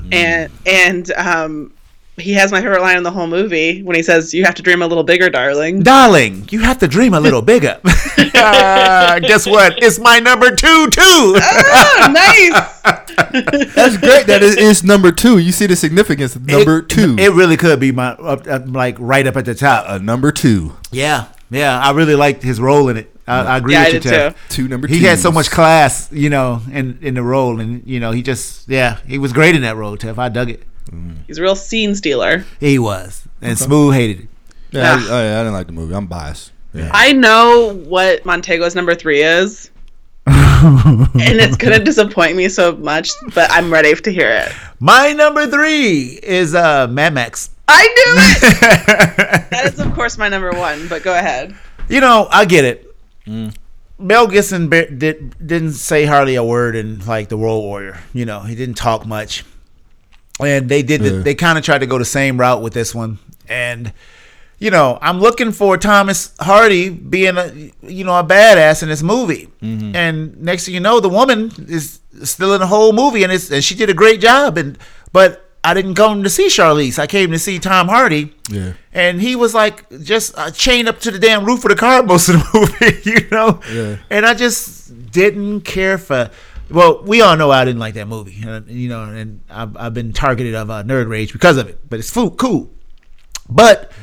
And he has my favorite line in the whole movie when he says, "You have to dream a little bigger, darling." Darling, you have to dream a little bigger. Guess what? It's my number 2 too. Oh, nice. That's great. That it is number 2. You see the significance of number 2. It really could be my like right up at the top. Number 2. Yeah. I really liked his role in it. I agree Yeah, with I you, did Jeff. too. 2 number 2. He had so much class, you know, in the role, and you know, he was great in that role, Tiff. I dug it. He's a real scene stealer. He was, and Smooth hated it. Yeah, I didn't like the movie. I'm biased. Yeah. I know what Montego's number 3 is. And it's going to disappoint me so much, but I'm ready to hear it. My number 3 is Mad Max. I knew it! That is, of course, my number 1, but go ahead. You know, I get it. Mel Gibson didn't say hardly a word in like The Road Warrior. You know, he didn't talk much, and they did. They kind of tried to go the same route with this one, and you know, I'm looking for Thomas Hardy being a badass in this movie, and next thing you know, the woman is still in the whole movie, and she did a great job, but I didn't come to see Charlize. I came to see Tom Hardy. Yeah. And he was like just chained up to the damn roof of the car most of the movie, you know? Yeah. And I just didn't care for. Well, we all know I didn't like that movie, you know, and I've been targeted of nerd rage because of it. But it's cool. But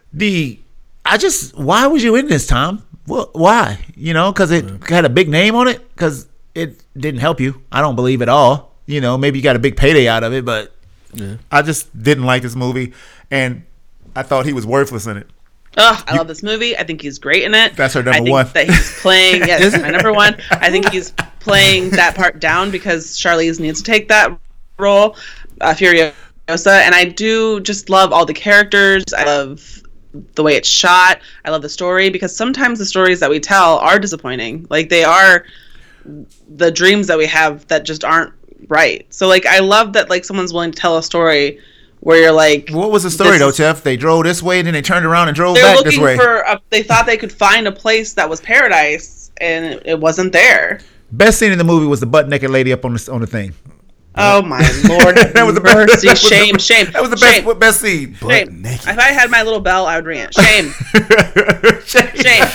why was you in this, Tom? Well, why? You know, because it had a big name on it? Because it didn't help you. I don't believe at all. You know, maybe you got a big payday out of it, but I just didn't like this movie, and I thought he was worthless in it. Oh, I love this movie. I think he's great in it. That's her number I think one. That he's playing. Yes, my number 1. I think he's playing that part down because Charlize needs to take that role, Furiosa, and I do just love all the characters. I love the way it's shot. I love the story because sometimes the stories that we tell are disappointing. Like they are the dreams that we have that just aren't right. So like I love that like someone's willing to tell a story where you're like, What was the story though, Jeff? They drove this way, and then they turned around and drove they're back this way. looking for they thought they could find a place that was paradise and it wasn't there. Best scene in the movie was the butt naked lady up on the thing. Oh my Lord! That was the best. Mercy, that was shame, the, shame. That was the shame, best scene. shame. naked. If I had my little bell, I would ring it. Shame, shame.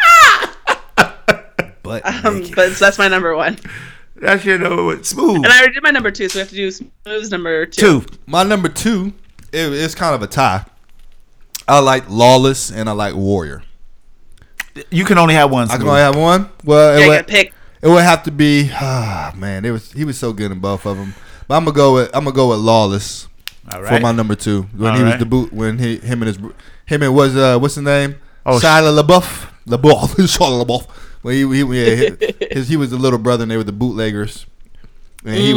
But But that's my number 1, That shit was smooth. and I already did my number 2, so we have to do Smooth's number 2. 2. my number 2, it's kind of a tie. I like Lawless and I like Warrior. You can only have one. I can Smooth. only have one. Well, Yeah, you gotta pick. it would have to be. Man, he was so good in both of them. But I'm gonna go with Lawless All for right. my number 2. When All he was right. the boot, when him and what's his name? Oh, Shia LaBeouf. When he was the little brother and they were the bootleggers. And he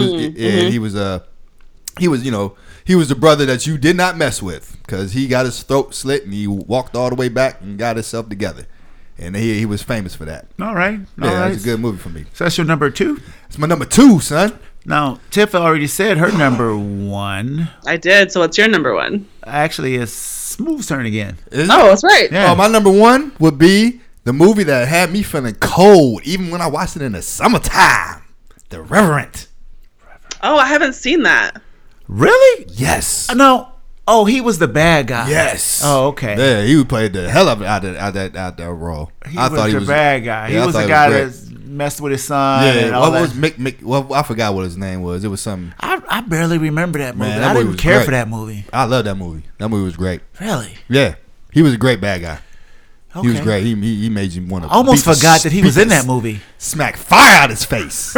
was the brother that you did not mess with because he got his throat slit and he walked all the way back and got himself together. And he was famous for that. All right. Yeah, All right. that's a good movie for me. So that's your number 2. It's my number 2, son. Now, Tiff already said her number 1. I did. So what's your number 1? Actually, it's Smooth's turn again. Is Oh, that's right. Yeah. Oh, my number 1 would be the movie that had me feeling cold, even when I watched it in the summertime. The Reverend. Oh, I haven't seen that. Really? Yes. No. Oh, he was the bad guy. Yes. Oh, okay. Yeah, he played the hell of it out that role. He was the bad guy. Yeah, he was the guy that messed with his son. Yeah, and all what was that. Mick? Well, I forgot what his name was. It was something. I barely remember that movie. Man, that I movie didn't was care great. for that movie. I love that movie. That movie was great. Really? Yeah, he was a great bad guy. Okay. He was great. He made you want to. I almost forgot that he was in that movie. Smack fire out his face.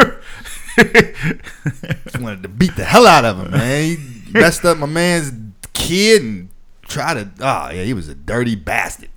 Just wanted to beat the hell out of him, man. He messed up my man's kid and tried to. Oh yeah, he was a dirty bastard.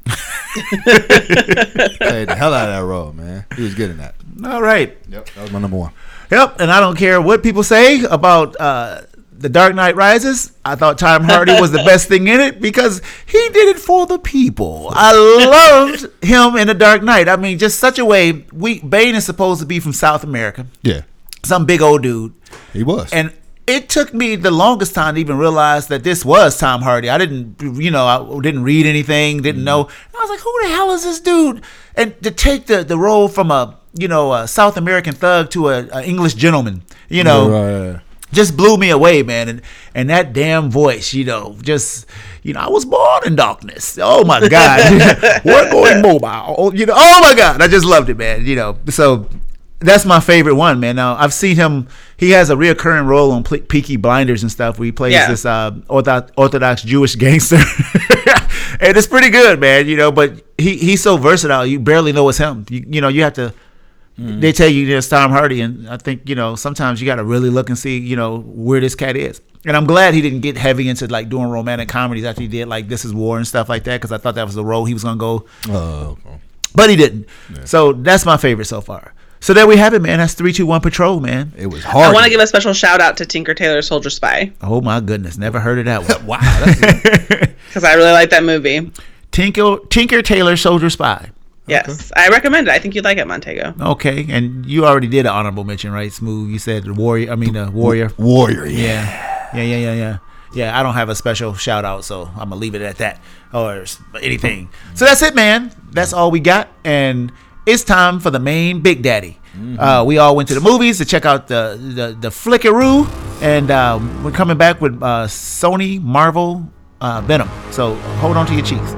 Played the hell out of that role, man. He was good in that. All right. Yep, that was my number one. Yep. And I don't care what people say about The Dark Knight Rises. I thought Tom Hardy was the best thing in it because he did it for the people. I loved him in The Dark Knight. I mean, just such a way. Bane is supposed to be from South America. Yeah, Some big old dude. he was. And it took me the longest time to even realize that this was Tom Hardy. I didn't read anything, didn't know. And I was like, who the hell is this dude? And to take the role from a South American thug to a English gentleman, Right. just blew me away, man. And that damn voice, just, I was born in darkness. Oh my God. We're going mobile. Oh my God. I just loved it, man. So that's my favorite one, man. Now, I've seen him. He has a reoccurring role on Peaky Blinders and stuff where he plays this Orthodox Jewish gangster. And it's pretty good, man, but he's so versatile. You barely know it's him. You have to, they tell you it's Tom Hardy. And I think, sometimes you got to really look and see, where this cat is. And I'm glad he didn't get heavy into like doing romantic comedies after he did like This Is War and stuff like that, because I thought that was the role he was going to go. Oh, okay. But he didn't. Yeah. So that's my favorite so far. So there we have it, man. That's 3-2-1 Patrol, man. It was hard. I want to give a special shout out to Tinker Tailor Soldier Spy Oh my goodness, never heard of that one. Wow. That's because I really like that movie. Tinker Tailor Soldier Spy. Yes, I recommend it. I think you'd like it, Montego. Okay, and you already did an honorable mention, right? Smooth. You said the Warrior. Warrior. Yeah. Yeah, I don't have a special shout out, so I'm gonna leave it at that or anything. So that's it, man. That's all we got, and it's time for the main Big Daddy. We all went to the movies to check out the Flickaroo, and we're coming back with Sony Marvel Venom. So hold on to your cheeks.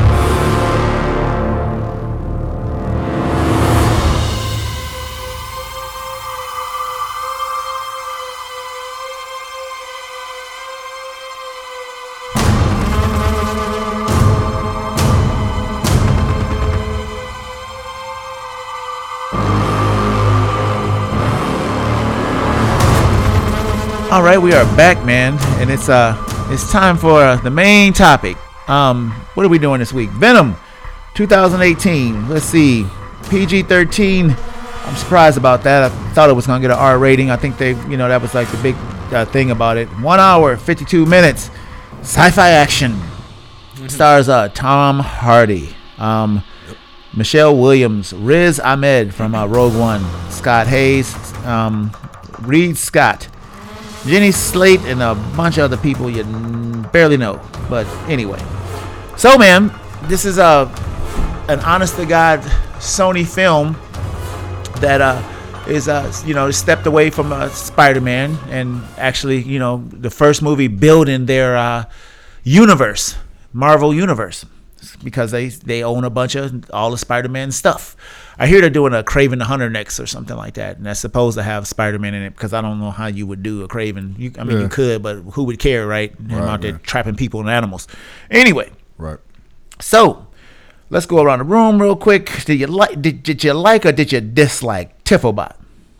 All right, we are back, man, and it's time for the main topic. What are we doing this week? Venom, 2018. Let's see, PG-13. I'm surprised about that. I thought it was gonna get an R rating. I think that was like the big thing about it. 1 hour, 52 minutes, sci-fi action. Stars Tom Hardy, Michelle Williams, Riz Ahmed from Rogue One, Scott Hayes, Reed Scott, Jenny Slate, and a bunch of other people you barely know. But anyway, so man, this is an honest-to-God Sony film that is stepped away from Spider-Man, and actually, the first movie building their universe, Marvel universe, because they own a bunch of all the Spider-Man stuff. I hear they're doing a Kraven the Hunter next or something like that, and that's supposed to have Spider-Man in it, because I don't know how you would do a Kraven. You could, but who would care, right? Him out there trapping people and animals. Anyway, right. So let's go around the room real quick. Did you like or did you dislike Tifobot?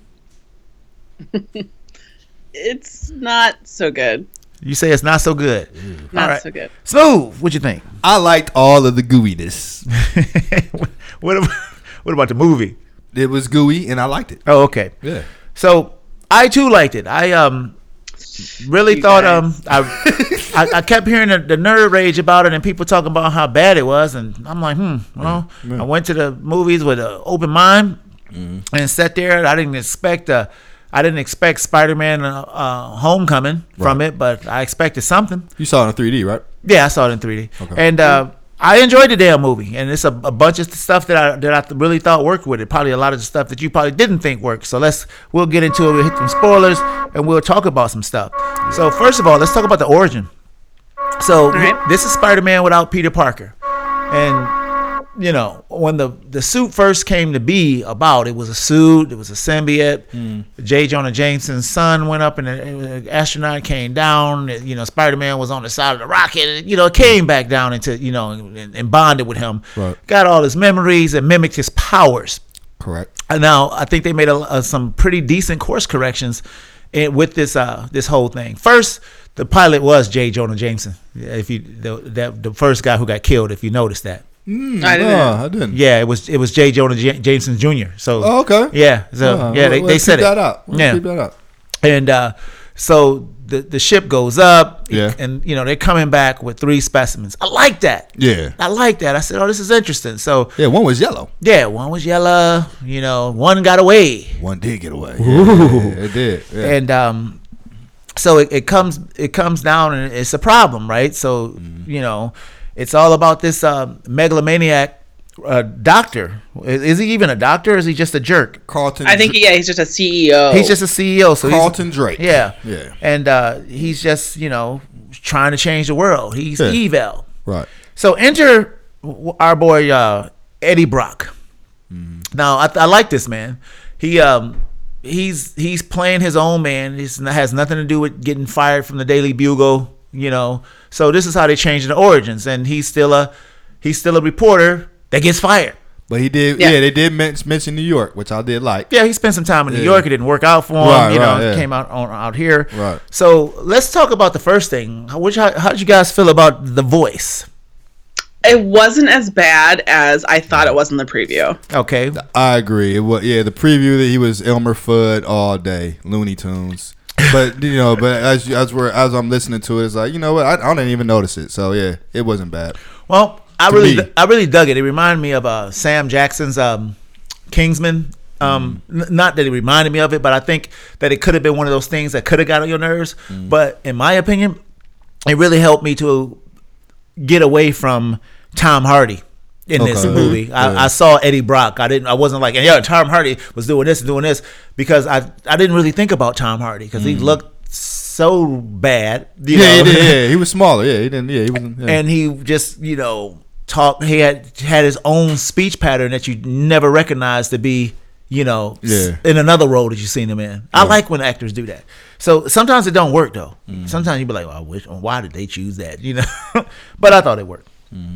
It's not so good. You say it's not so good. Not so good. Smooth, what you think? I liked all of the gooiness. What about the movie? It was gooey, and I liked it. Oh, okay. Yeah. So I too liked it. I really thought I kept hearing the nerd rage about it and people talking about how bad it was, and I'm like, I went to the movies with an open mind and sat there. I didn't expect Spider-Man Homecoming from it, but I expected something. You saw it in 3D, right? Yeah, I saw it in 3D. Okay. And I enjoyed the damn movie, and it's a bunch of stuff that I really thought worked with it. Probably a lot of the stuff that you probably didn't think worked. So we'll get into it. We'll hit some spoilers, and we'll talk about some stuff. So first of all, let's talk about the origin. So This is Spider-Man without Peter Parker, and when the suit first came to be about, it was a suit, it was a symbiote. J. Jonah Jameson's son went up and an astronaut came down. Spider-Man was on the side of the rocket. It came back down into, and bonded with him. Right. Got all his memories and mimicked his powers. Correct. And now I think they made some pretty decent course corrections with this whole thing. First, the pilot was J. Jonah Jameson. The first guy who got killed, if you noticed that. I didn't. I didn't. Yeah, it was J. Jonah Jameson Jr. So Oh, okay. yeah, so they said that it. out. Let's Yeah, keep that out. and so the ship goes up. Yeah. and they're coming back with 3 specimens. I like that. Yeah. I like that. I said, oh, this is interesting. So Yeah, one was yellow. yeah, one was yellow. One got away. One did get away. Yeah, it did. Yeah. And so it comes down and it's a problem, right? So it's all about this megalomaniac doctor. Is he even a doctor or is he just a jerk? Carlton. I think he's just a CEO. He's just a CEO. So Carlton Drake. Yeah. Yeah. And he's just trying to change the world. He's evil. Right. So enter our boy Eddie Brock. Now I like this man. He's playing his own man. It has nothing to do with getting fired from the Daily Bugle. So this is how they changed the origins, and he's still a reporter that gets fired. But he did. Yeah. Yeah, they did mention New York, which I did like. Yeah, he spent some time in New Yeah. York. It didn't work out for him. Right, yeah. Came out here. Right. So let's talk about the first thing. How did you guys feel about The Voice? It wasn't as bad as I thought it was in the preview. Okay. I agree. It was, the preview that he was Elmer Fudd all day, Looney Tunes. But as I'm listening to it, it's like, what? I didn't even notice it. So yeah, it wasn't bad. Well, I To me. really dug it. It reminded me of Sam Jackson's Kingsman. Not that it reminded me of it, but I think that it could have been one of those things that could have got on your nerves. But in my opinion, it really helped me to get away from Tom Hardy in this Okay. movie. Yeah. I saw Eddie Brock. I wasn't like, Tom Hardy was doing this and doing this, because I didn't really think about Tom Hardy because he looked so bad. He did. Yeah, he was smaller. Yeah, he didn't. Yeah, he wasn't. Yeah. And he just talk. He had his own speech pattern that you never recognized to be Yeah. in another role that you've seen him in. I like when actors do that. So sometimes it don't work though. Sometimes you be like, why did they choose that? But I thought it worked.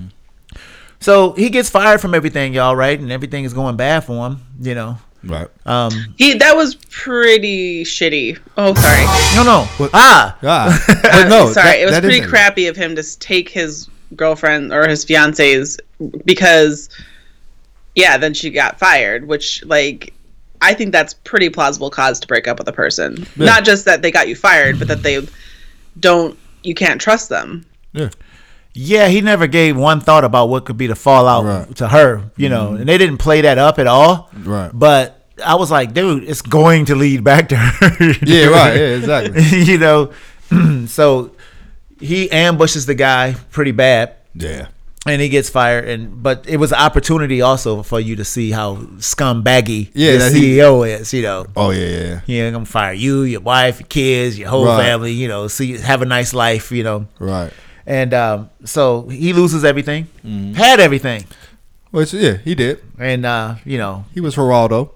So he gets fired from everything, y'all, right? And everything is going bad for him. Right. That was pretty shitty. Oh, sorry. No. What? Ah. No. Sorry, it was that pretty isn't- crappy of him to take his girlfriend or his fiance's because, then she got fired, which, I think that's pretty plausible cause to break up with a person. Yeah. Not just that they got you fired, but that you can't trust them. Yeah. Yeah, he never gave one thought about what could be the fallout Right. to her, and they didn't play that up at all. Right. But I was like, dude, it's going to lead back to her. Yeah. Right. Yeah. Exactly. So he ambushes the guy pretty bad, Yeah. and he gets fired. But it was an opportunity also for you to see how scumbaggy Yeah, the that he- CEO is. Oh yeah. Yeah, I'm gonna fire you, your wife, your kids, your whole Right. family. Have a nice life. Right. And so he loses everything, had everything, Which he did. and He was Geraldo.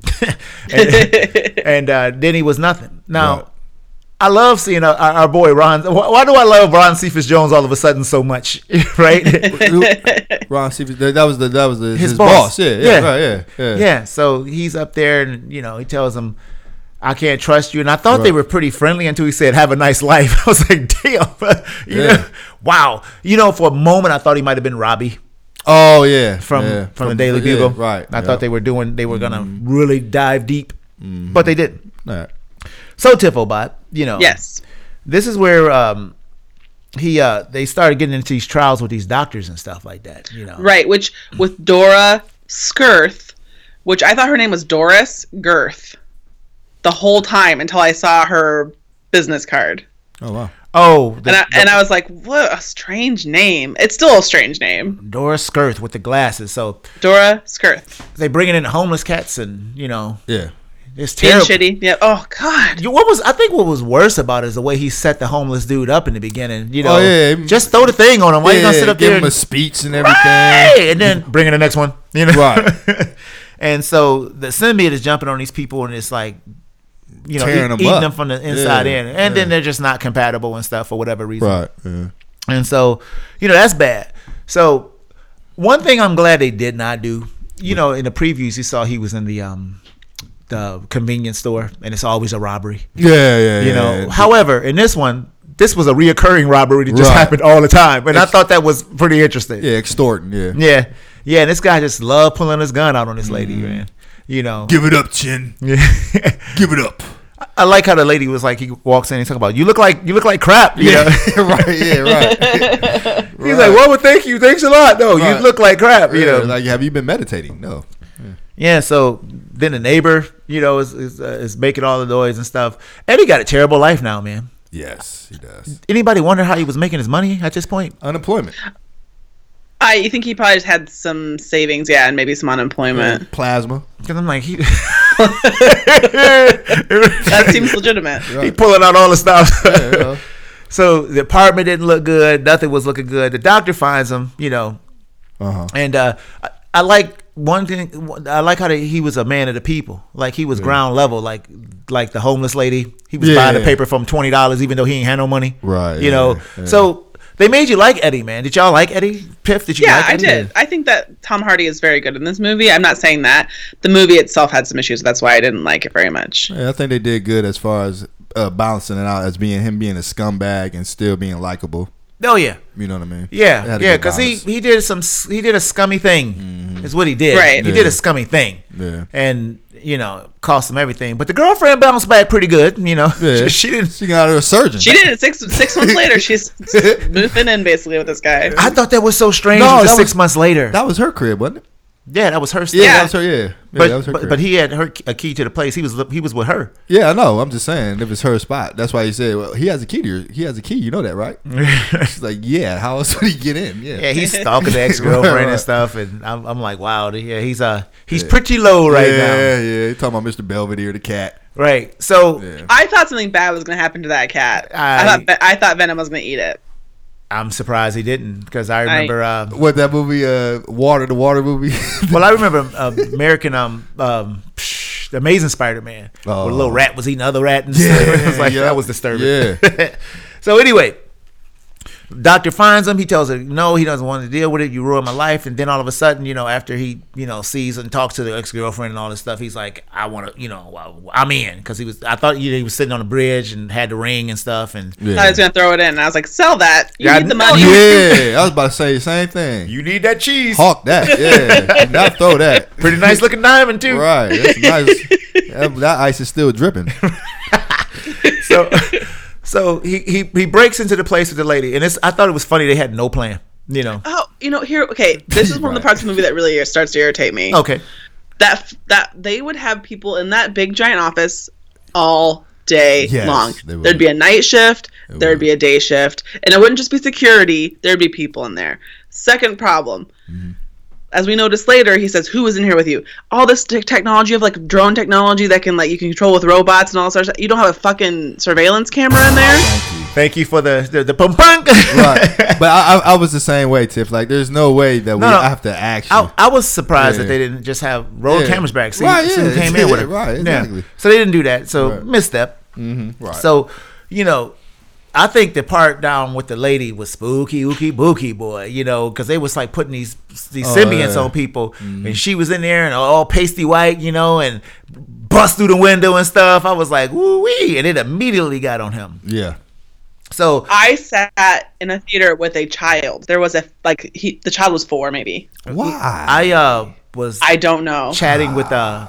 and then he was nothing. Now, Right. I love seeing our boy Ron. Why do I love Ron Cephas Jones all of a sudden so much? Right? Ron Stevens. That was his boss. boss. Yeah. Yeah. Right. Yeah. Yeah. So he's up there, and he tells him, "I can't trust you." And I thought they were pretty friendly until he said, "Have a nice life." I was like, "Damn, wow." For a moment, I thought he might have been Robbie Oh yeah. from Yeah. the Daily Bugle. Right. I thought they were gonna really dive deep, but they didn't. All right. So Tifobot, Yes. this is where they started getting into these trials with these doctors and stuff like that. Right, which with Dora Skirth, which I thought her name was Doris Girth the whole time until I saw her business card. Oh wow. Oh, And I was like, what a strange name. It's still a strange name. Doris Skirth with the glasses. So Dora Skirth. they bringing in homeless cats, and Yeah. it's Being terrible. shitty. Yeah. Oh, God. I think what was worse about it is the way he set the homeless dude up in the beginning. Oh, yeah. Just throw the thing on him. Why you gonna sit up give there him a and, speech and everything. right, and then bring in the next one? Right. And so the symbiote is jumping on these people, and it's like, Tearing them eating up. them from the inside Yeah, in, and then they're just not compatible and stuff for whatever reason. Right. Yeah. And so, that's bad. So one thing I'm glad they did not do, in the previews you saw he was in the convenience store, and it's always a robbery. Yeah. However, in this one, this was a reoccurring robbery that just Right. happened all the time, and I thought that was pretty interesting. Yeah, extorting. Yeah, yeah. And this guy just loved pulling his gun out on this lady, man. You know, Give it up, Chin. yeah. Give it up. I like how the lady was like, he walks in and talking about, you look like crap. You know? right. Yeah, right. He's like, well, thank you, thanks a lot. No, Right. you look like crap. You know, like, have you been meditating? No. yeah. So then the neighbor, you know, is making all the noise and stuff. Eddie got a terrible life now, man. Yes, he does. Anybody wonder how he was making his money at this point? Unemployment. I think he probably just had some savings, yeah, and maybe some unemployment. Plasma. Because I'm like, he That seems legitimate. he pulling out all the stuff. Yeah, you know. So the apartment didn't look good. Nothing was looking good. The doctor finds him, you know, Uh-huh. and I like one thing. I like how he was a man of the people. Like he was ground level, like the homeless lady. He was buying the paper from $20, even though he ain't had no money. Right, You know. yeah. So they made you like Eddie, man. Did y'all like Eddie? Piff, did you Yeah, like I Eddie? did. I think that Tom Hardy is very good in this movie. I'm not saying that. The movie itself had some issues. That's why I didn't like it very much. Yeah, I think they did good as far as balancing it out as being him being a scumbag and still being likable. Oh yeah. You know what I mean? They Yeah, had a yeah, good because balance. he did a scummy thing. Is what he did. Right. He did a scummy thing. Yeah. And you know, cost him everything. But the girlfriend bounced back pretty good. You know, Yeah. she didn't. She got her a surgeon. She did it 6 months later. She's moving in basically with this guy. I thought that was so strange. No, it was that 6 was- months later. That was her crib, wasn't it? Yeah, that was her. Yeah, Stuff. that was her. Yeah, But, that was her crib. but he had a key to the place. He was with her. Yeah, I know. I'm just saying, if it's her spot, that's why he said, "Well, he has a key to he has a key. You know that, right?" She's like, "Yeah. How else would he get in?" Yeah, Yeah, he's stalking the ex girlfriend Right. and stuff, and I'm like, wow, yeah, he's pretty low right yeah, now. Yeah, He's talking about Mr. Belvedere, the cat. Right. So Yeah. I thought something bad was going to happen to that cat. I thought Venom was going to eat it. I'm surprised he didn't, because I remember. What that movie? The water movie. Well, I remember American The Amazing Spider-Man, where the little rat was eating other rat and stuff. It was like, yeah. that was disturbing. Yeah. So anyway, doctor finds him. He tells her no, he doesn't want to deal with it. You ruined my life. And then all of a sudden, you know, after he, you know, sees and talks to the ex-girlfriend and all this stuff, he's like, I want to, you know, I'm in, because I thought he was sitting on the bridge and had the ring and stuff, and I thought he was going to throw it in. And I was like, sell that. You Yeah, need the no, money. Yeah, I was about to say the same thing. you need that cheese. Hawk that. Yeah, not throw that. Pretty nice looking diamond too. Right. That's nice. That ice is still dripping. So he breaks into the place with the lady, and I thought it was funny they had no plan. You know. Oh, you know, okay, this is one of the parts of the movie that really starts to irritate me. Okay. That they would have people in that big giant office all day Yes, long. they would. There'd be a night shift, there'd would. be a day shift, and it wouldn't just be security, there'd be people in there. Second problem. As we noticed later, he says, who is in here with you? All this technology of like drone technology that can you can control with robots and all this other stuff. You don't have a fucking surveillance camera in there? Thank you for the pum punk. Right. But I was the same way, Tiff. Like, there's no way that we have to ask you. I was surprised Yeah. that they didn't just have roll Yeah. cameras back. See, Right, see who yeah. came in with it. Right, exactly. So they didn't do that. So Right. misstep. Right. So, you know, I think the part down with the lady was spooky, ooky, booky, boy. You know, because they was like putting these symbionts yeah. on people, and she was in there and all pasty white, you know, and bust through the window and stuff. I was like, woo wee, and it immediately got on him. Yeah. So I sat in a theater with a child. There was the child was 4 maybe. Why? I was I don't know. chatting with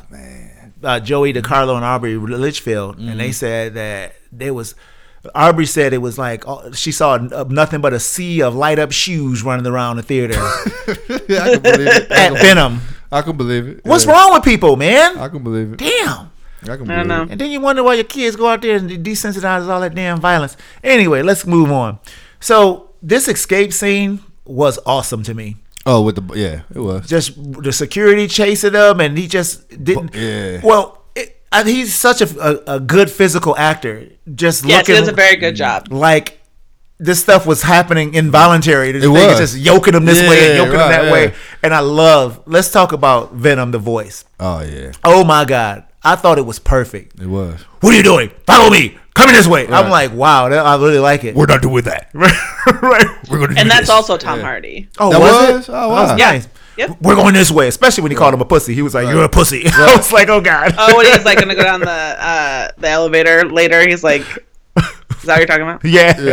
Joey DiCarlo and Aubrey Litchfield, and they said that there was. Aubrey said it was like she saw nothing but a sea of light up shoes running around the theater Yeah, I can believe it. at Venom. I can believe it. What's Yeah. wrong with people, man? I can believe it. Damn. I can believe I don't know. it. And then you wonder why your kids go out there and desensitize all that damn violence. Anyway, let's move on. So this escape scene was awesome to me. Oh, it was. Just the security chasing him, and he just didn't. Yeah. Well, he's such a good physical actor. Just Yes, looking he does a very good job. like this stuff was happening involuntary. This It thing is was. just yoking him this way and Yeah, yoking him right, that yeah. way. And I love. Let's talk about Venom, the voice. Oh yeah, Oh my God, I thought it was perfect. it was. What are you doing? Follow me. Come in this way. Right. I'm like, wow, I really like it. We're not doing that. right. We're gonna do And that's this. also Tom Hardy. Oh, That was was? it? Oh, wow. That was Yeah. nice. Yep. We're going this way, especially when he called him a pussy. He was like, "You're a pussy." I was like, "Oh God." Oh, when he's like gonna go down the elevator later, he's like, that what you're talking about?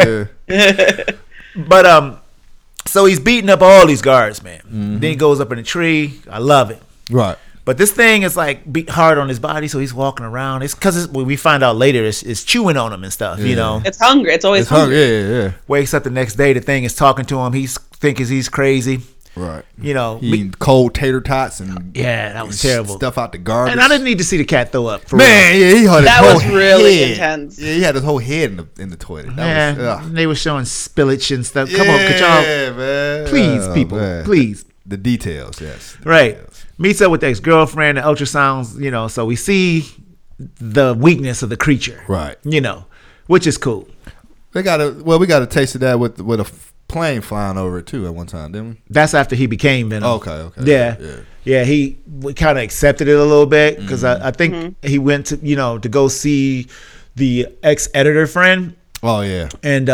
Yeah. Yeah. But so he's beating up all these guards, man. Then he goes up in a tree. I love it. Right. But this thing is like beat hard on his body, so he's walking around. It's because we find out later it's chewing on him and stuff. You know, It's hungry. It's always It's hungry. hungry. Yeah. wakes up the next day. The thing is talking to him. He's thinking he's crazy. Right. You know, He eating cold tater tots and yeah, that was terrible. stuff out the garbage. And I didn't need to see the cat throw up. For Man, yeah, he had his That whole was really head. intense. Yeah, he had his whole head in the toilet. real. That Yeah, was, they were showing spillage and stuff. Come on, could y'all man. please, Oh, people, man. please. The details, yes. The Right. details. Meets up with the ex-girlfriend, the ultrasounds, you know, so we see the weakness of the creature. Right. You know, which is cool. We got a taste of that with a plane flying over it too at one time, didn't we? That's after he became Venom. Okay. Yeah. Yeah. We kind of accepted it a little bit because I think Mm-hmm. he went to, you know, to go see the ex-editor friend. Oh yeah. And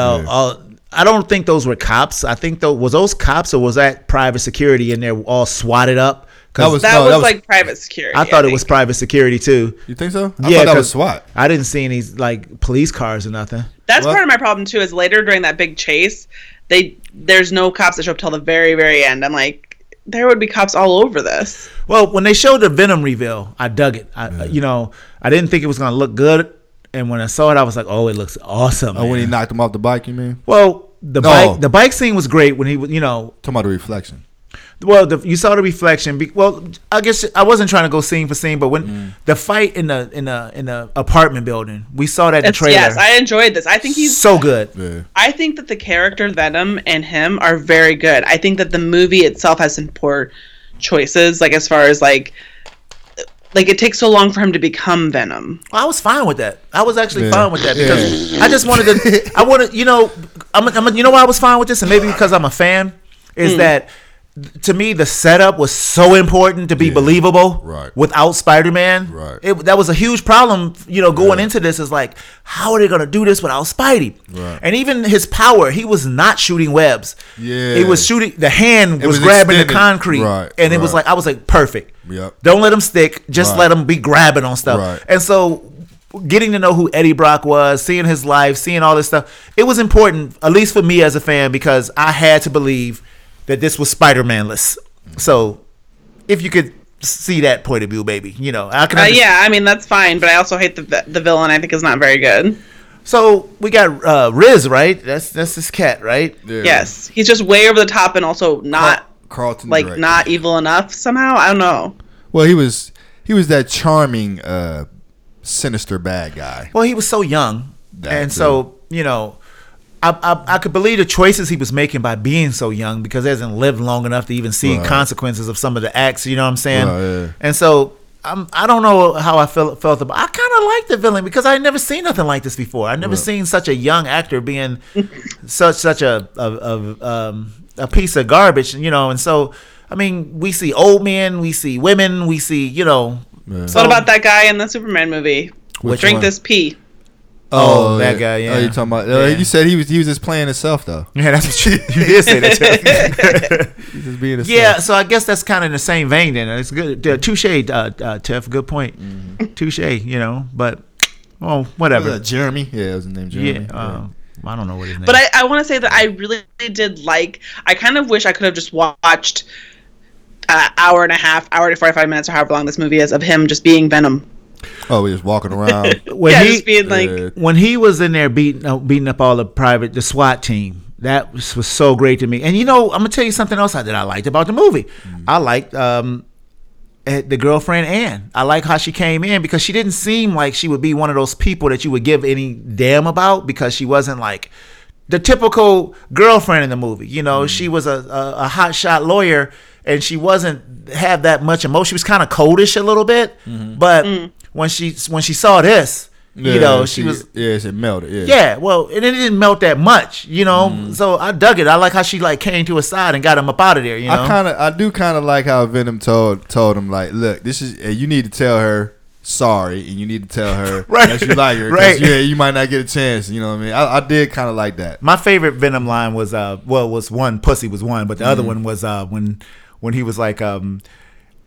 I don't think those were cops. I think was those cops or was that private security in there all swatted up? 'Cause That was like private security. I thought it was think. private security too. You think so? I Yeah, thought that 'cause was SWAT. I didn't see any like police cars or nothing. That's What? part of my problem too. Is later during that big chase, there's no cops that show up till the very, very end. I'm like, there would be cops all over this. Well, when they showed the Venom reveal, I dug it. You know, I didn't think it was gonna look good, and when I saw it, I was like, oh, it looks awesome. Oh, when he man. knocked him off the bike, you mean? Well, No. the bike scene was great when he was, you know. Talking about the reflection. Well, you saw the reflection. Well, I guess I wasn't trying to go scene for scene, but when the fight in the apartment building, we saw that in the trailer. Yes, I enjoyed this. I think he's so good. Yeah. I think that the character Venom and him are very good. I think that the movie itself has some poor choices, like as far as like it takes so long for him to become Venom. I was fine with that. I was actually Yeah. fine with that because I just wanted to. I wanted, you know, you know why I was fine with this, and maybe because I'm a fan, is that to me the setup was so important to be believable. Right. Without Spider-Man, Right. That was a huge problem. You know, going into this is like, how are they going to do this without Spidey? Right. And even his power, he was not shooting webs. Yeah. he was shooting. The hand was was grabbing the extended. concrete, Right, and it was right. like I was like perfect. Yep. Don't let him stick. Just Right. let him be grabbing on stuff. Right. And so getting to know who Eddie Brock was, seeing his life, seeing all this stuff, it was important, at least for me as a fan, because I had to believe that this was Spider-Man-less. So if you could see that point of view, baby, you know, I can understand. Yeah, I mean that's fine, but I also hate the villain. I think is not very good. So we got Riz, right? That's this cat, right? Yeah. Yes, he's just way over the top and also not Carlton like directed. not evil enough somehow. I don't know. Well, he was that charming, sinister bad guy. Well, he was so young, That and too. so you know, I could believe the choices he was making by being so young because he hasn't lived long enough to even see Right. consequences of some of the acts. You know what I'm saying? Right, yeah. And so I don't know how I felt about. I kind of like the villain because I never seen nothing like this before. I never seen such a young actor being such a piece of garbage. You know, and so I mean, we see old men, we see women, we see you know. Yeah. So- What about that guy in the Superman movie? Which Drink one? this pee. Oh, that guy, yeah. Oh, you talking about? Yeah. You said he was just playing himself though. Yeah, that's what you did say that. Too. He's just being himself. Yeah, so I guess that's kind of in the same vein. Then it's good. Touche, Tiff. Good point. Touche. You know, but well, whatever. Jeremy. Yeah, it was his name. Jeremy. Yeah, I don't know what his name. But I want to say that I really did like. I kind of wish I could have just watched hour and a half, hour to 45 minutes, or however long this movie is, of him just being Venom. Oh, he was walking around. when Yeah, he just being like. Yeah. when he was in there beating up all the SWAT team, that was so great to me. And you know, I'm gonna tell you something else that I liked about the movie. I liked the girlfriend Anne. I like how she came in because she didn't seem like she would be one of those people that you would give any damn about because she wasn't like the typical girlfriend in the movie. You know, she was a hotshot lawyer and she wasn't have that much emotion. She was kind of coldish a little bit, but when she saw this, you know, she was. Yeah, it melted. Yeah. Yeah, well, and it didn't melt that much, you know. So I dug it. I like how she like came to his side and got him up out of there. You know, I do kind of like how Venom told him like, look, this is you need to tell her sorry, and you need to tell her Right. that you like her. 'Cause, Right. Yeah, you might not get a chance. You know what I mean? I did kind of like that. my favorite Venom line was was one pussy was one, but the other one was when he was like,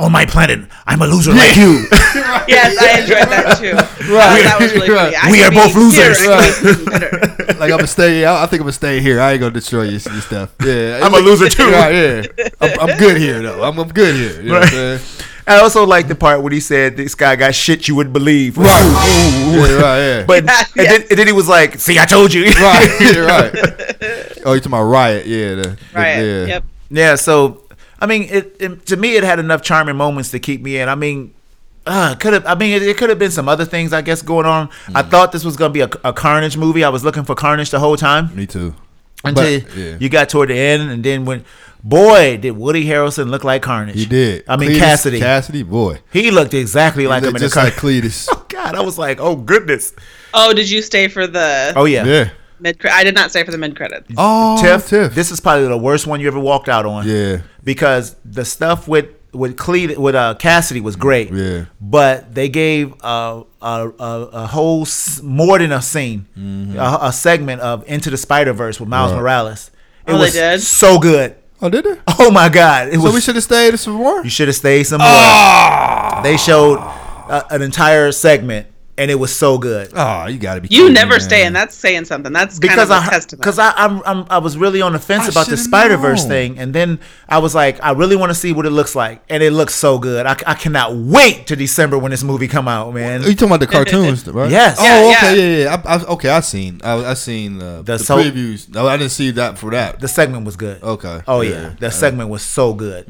on my planet, I'm a loser like you. Yes, I enjoyed that too. Right. That was really Right. funny. I We can are be both here, losers. I can be better. Like I'm gonna stay. I think I'm gonna stay here. I ain't gonna destroy your stuff. Yeah, I'm a loser too. Right, yeah, I'm good here though. I'm good here. You know what I'm saying? I also like the part when he said this guy got shit you wouldn't believe. Right. Yeah, right. Yeah. But Yeah, and then he was like, "See, I told you." right. Yeah, right. Oh, you talking about Riot? Yeah. Right. Yeah. Yep. Yeah. So I mean, it to me, it had enough charming moments to keep me in. I mean, could have. I mean, it could have been some other things, I guess, going on. I thought this was gonna be a Carnage movie. I was looking for Carnage the whole time Me too. until yeah. you got toward the end, and then when, boy, did Woody Harrelson look like Carnage? He did. I mean, Cletus, Cassidy, boy. he looked exactly like He him looked in the just car. like Cletus. Oh God, I was like, oh goodness. Oh, did you stay for the Oh yeah. Yeah. mid? I did not stay for the mid credits. Oh, Tiff, Tiff. this is probably the worst one you ever walked out on. Yeah. Because the stuff with Cassidy was great. Yeah. But they gave a whole more than a scene, a segment of Into the Spider-Verse with Miles Right. Morales. It Oh, they was did? so good. Oh, did they? Oh my God! It So was. we should have stayed some more. You should have stayed some more. They showed an entire segment, and it was so good. Oh, you gotta be. You kidding never me, stay, man. and that's saying something. That's Because kind of a testament. because I was really on the fence I about the should've Spider-Verse known. thing, and then I was like, I really want to see what it looks like, and it looks so good. I cannot wait to December when this movie come out, man. Are you talking about the cartoons, right? Yes. Oh, Yeah, okay, yeah. Okay, I seen the So- previews. No, I didn't see that for that. The segment was good. Okay. Oh Yeah. yeah, the segment was so good.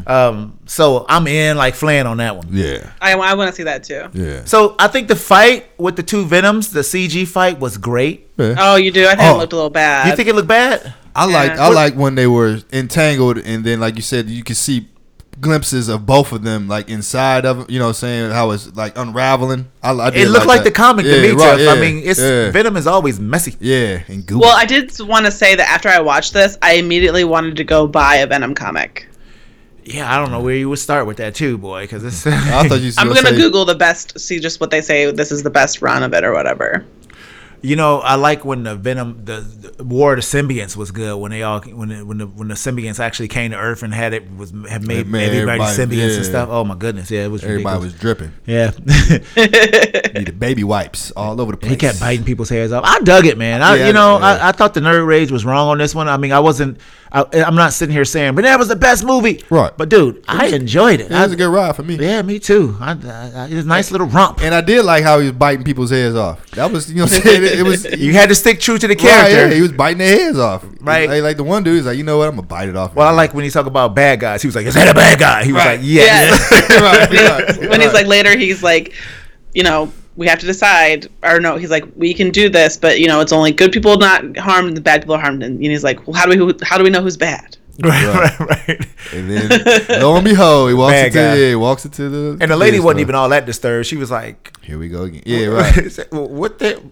So I'm in like Flan on that one. Yeah, I want to see that too. yeah. So I think the fight with the two Venoms, the CG fight, was great. Yeah. Oh, you do? I think Oh. it looked a little bad. You think it looked bad? I Yeah. like when they were entangled, and then like you said, you could see glimpses of both of them, like inside of, you know, what I'm saying how it's like unraveling. I did It looked like that. the comic to Yeah, me, right, Tiff. yeah, I mean, yeah. Venom is always messy. Yeah, and goofy. Well, I did want to say that after I watched this, I immediately wanted to go buy a Venom comic. Yeah, I don't know where you would start with that too, boy, because it's. I thought you. Was I'm gonna gonna say- Google the best, see just what they say. This is the best run of it, or whatever. You know, I like when the Venom, the War of the Symbionts was good. When they all, when the symbionts actually came to Earth and had made made everybody everybody- symbionts and yeah. stuff. Oh my goodness, yeah, it was Everybody ridiculous. was dripping. Yeah, Needed baby wipes all over the place. he kept biting people's hairs off. I dug it, man. Yeah, yeah. I thought the Nerd Rage was wrong on this one. I mean, I'm not sitting here saying, but that was the best movie. Right. But dude, I enjoyed it. It was a good ride for me. Yeah, me too. It was a nice little romp. And I did like how he was biting people's heads off. That was, you know what I'm saying? It was. You had to stick true to the Right, character. yeah, he was biting their heads off. Right. Like the one dude, he's like, you know what? I'm gonna bite it off. Well, I like when he talk about bad guys. He was like, "Is that a bad guy?" He was Right. like, "Yes." right, When he's like later, he's like, you know, we have to decide, or no, he's like, we can do this, but you know, it's only good people not harmed, and the bad people are harmed, and he's like, well, how do we know who's bad? right. And then, lo and behold, he walks Bad into guy. he walks into the. And the lady yeah, wasn't store. even all that disturbed. She was like, Here we go again. Yeah, right. What the?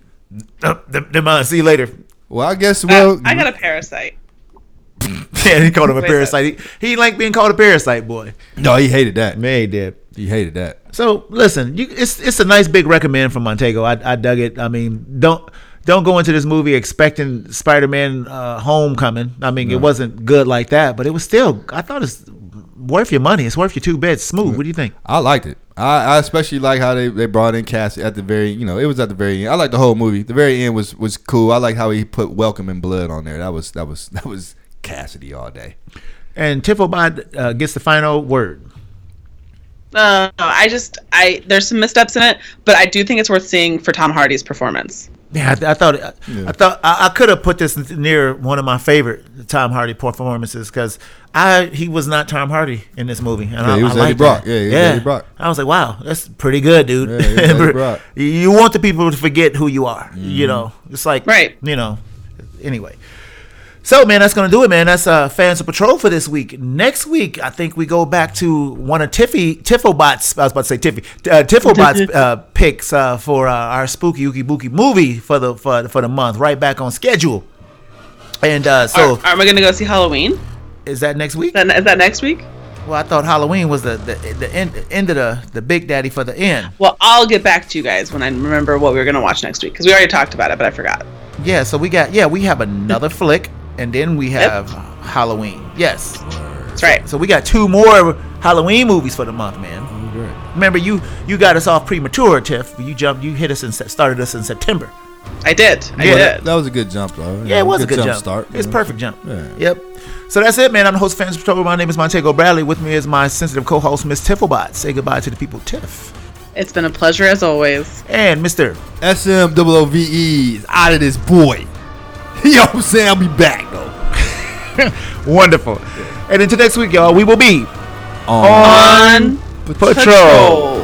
See you later. Well, I guess well. I got a parasite. Yeah, he called him a Wait, parasite. He didn't like being called a parasite, boy. No, he hated that. Man, he did. He hated that. So listen, it's a nice big recommend from Montego. I dug it. I mean, don't go into this movie expecting Spider-Man Homecoming. I mean, it wasn't good like that, but it was still. I thought it's worth your money. It's worth your 2 beds. Smooth. What do you think? I liked it. I especially like how they brought in Cassie at the very, you know, it was at the very end. I like the whole movie. The very end was cool. I like how he put Welcome in Blood on there. That was Cassidy all day. And Tifobot gets the final word. There's some missteps in it, but I do think it's worth seeing for Tom Hardy's performance. Yeah, I thought I could have put this near one of my favorite Tom Hardy performances because he was not Tom Hardy in this movie. And Yeah, he was I Eddie liked Brock. that. Yeah, he was Eddie Brock. I was like, wow, that's pretty good, dude. Yeah, he was Eddie Brock. You want the people to forget who you are. You know, it's like, Right. You know, anyway. So, man, that's going to do it, man. That's Fans of Patrol for this week. Next week, I think we go back to one of Tifobot's, I was about to say Tiffy, Tifobot's picks for our Spooky Ookie Bookie movie for the month, right back on schedule. And so, Are we gonna go see Halloween? is that next week? Is that next week? Well, I thought Halloween was the end of the Big Daddy for the end. Well, I'll get back to you guys when I remember what we were gonna watch next week because we already talked about it, but I forgot. Yeah, so we have another flick, and then we have Halloween. Yes. That's right. So we got 2 more Halloween movies for the month, man. Great. Remember, you got us off premature, Tiff. You hit us and started us in September. I did. I Yeah. did. That was a good jump, though. Yeah, it was a good jump. start. It's a perfect jump. Yeah. Yep. So that's it, man. I'm the host of Fans Patrol. My name is Montego Bradley. With me is my sensitive co-host, Miss Tifflebot. Say goodbye to the people, Tiff. It's been a pleasure as always. And Mr. SMOOVE is out of this boy. You know what I'm saying? I'll be back, though. Wonderful. And until next week, y'all, we will be On Patrol.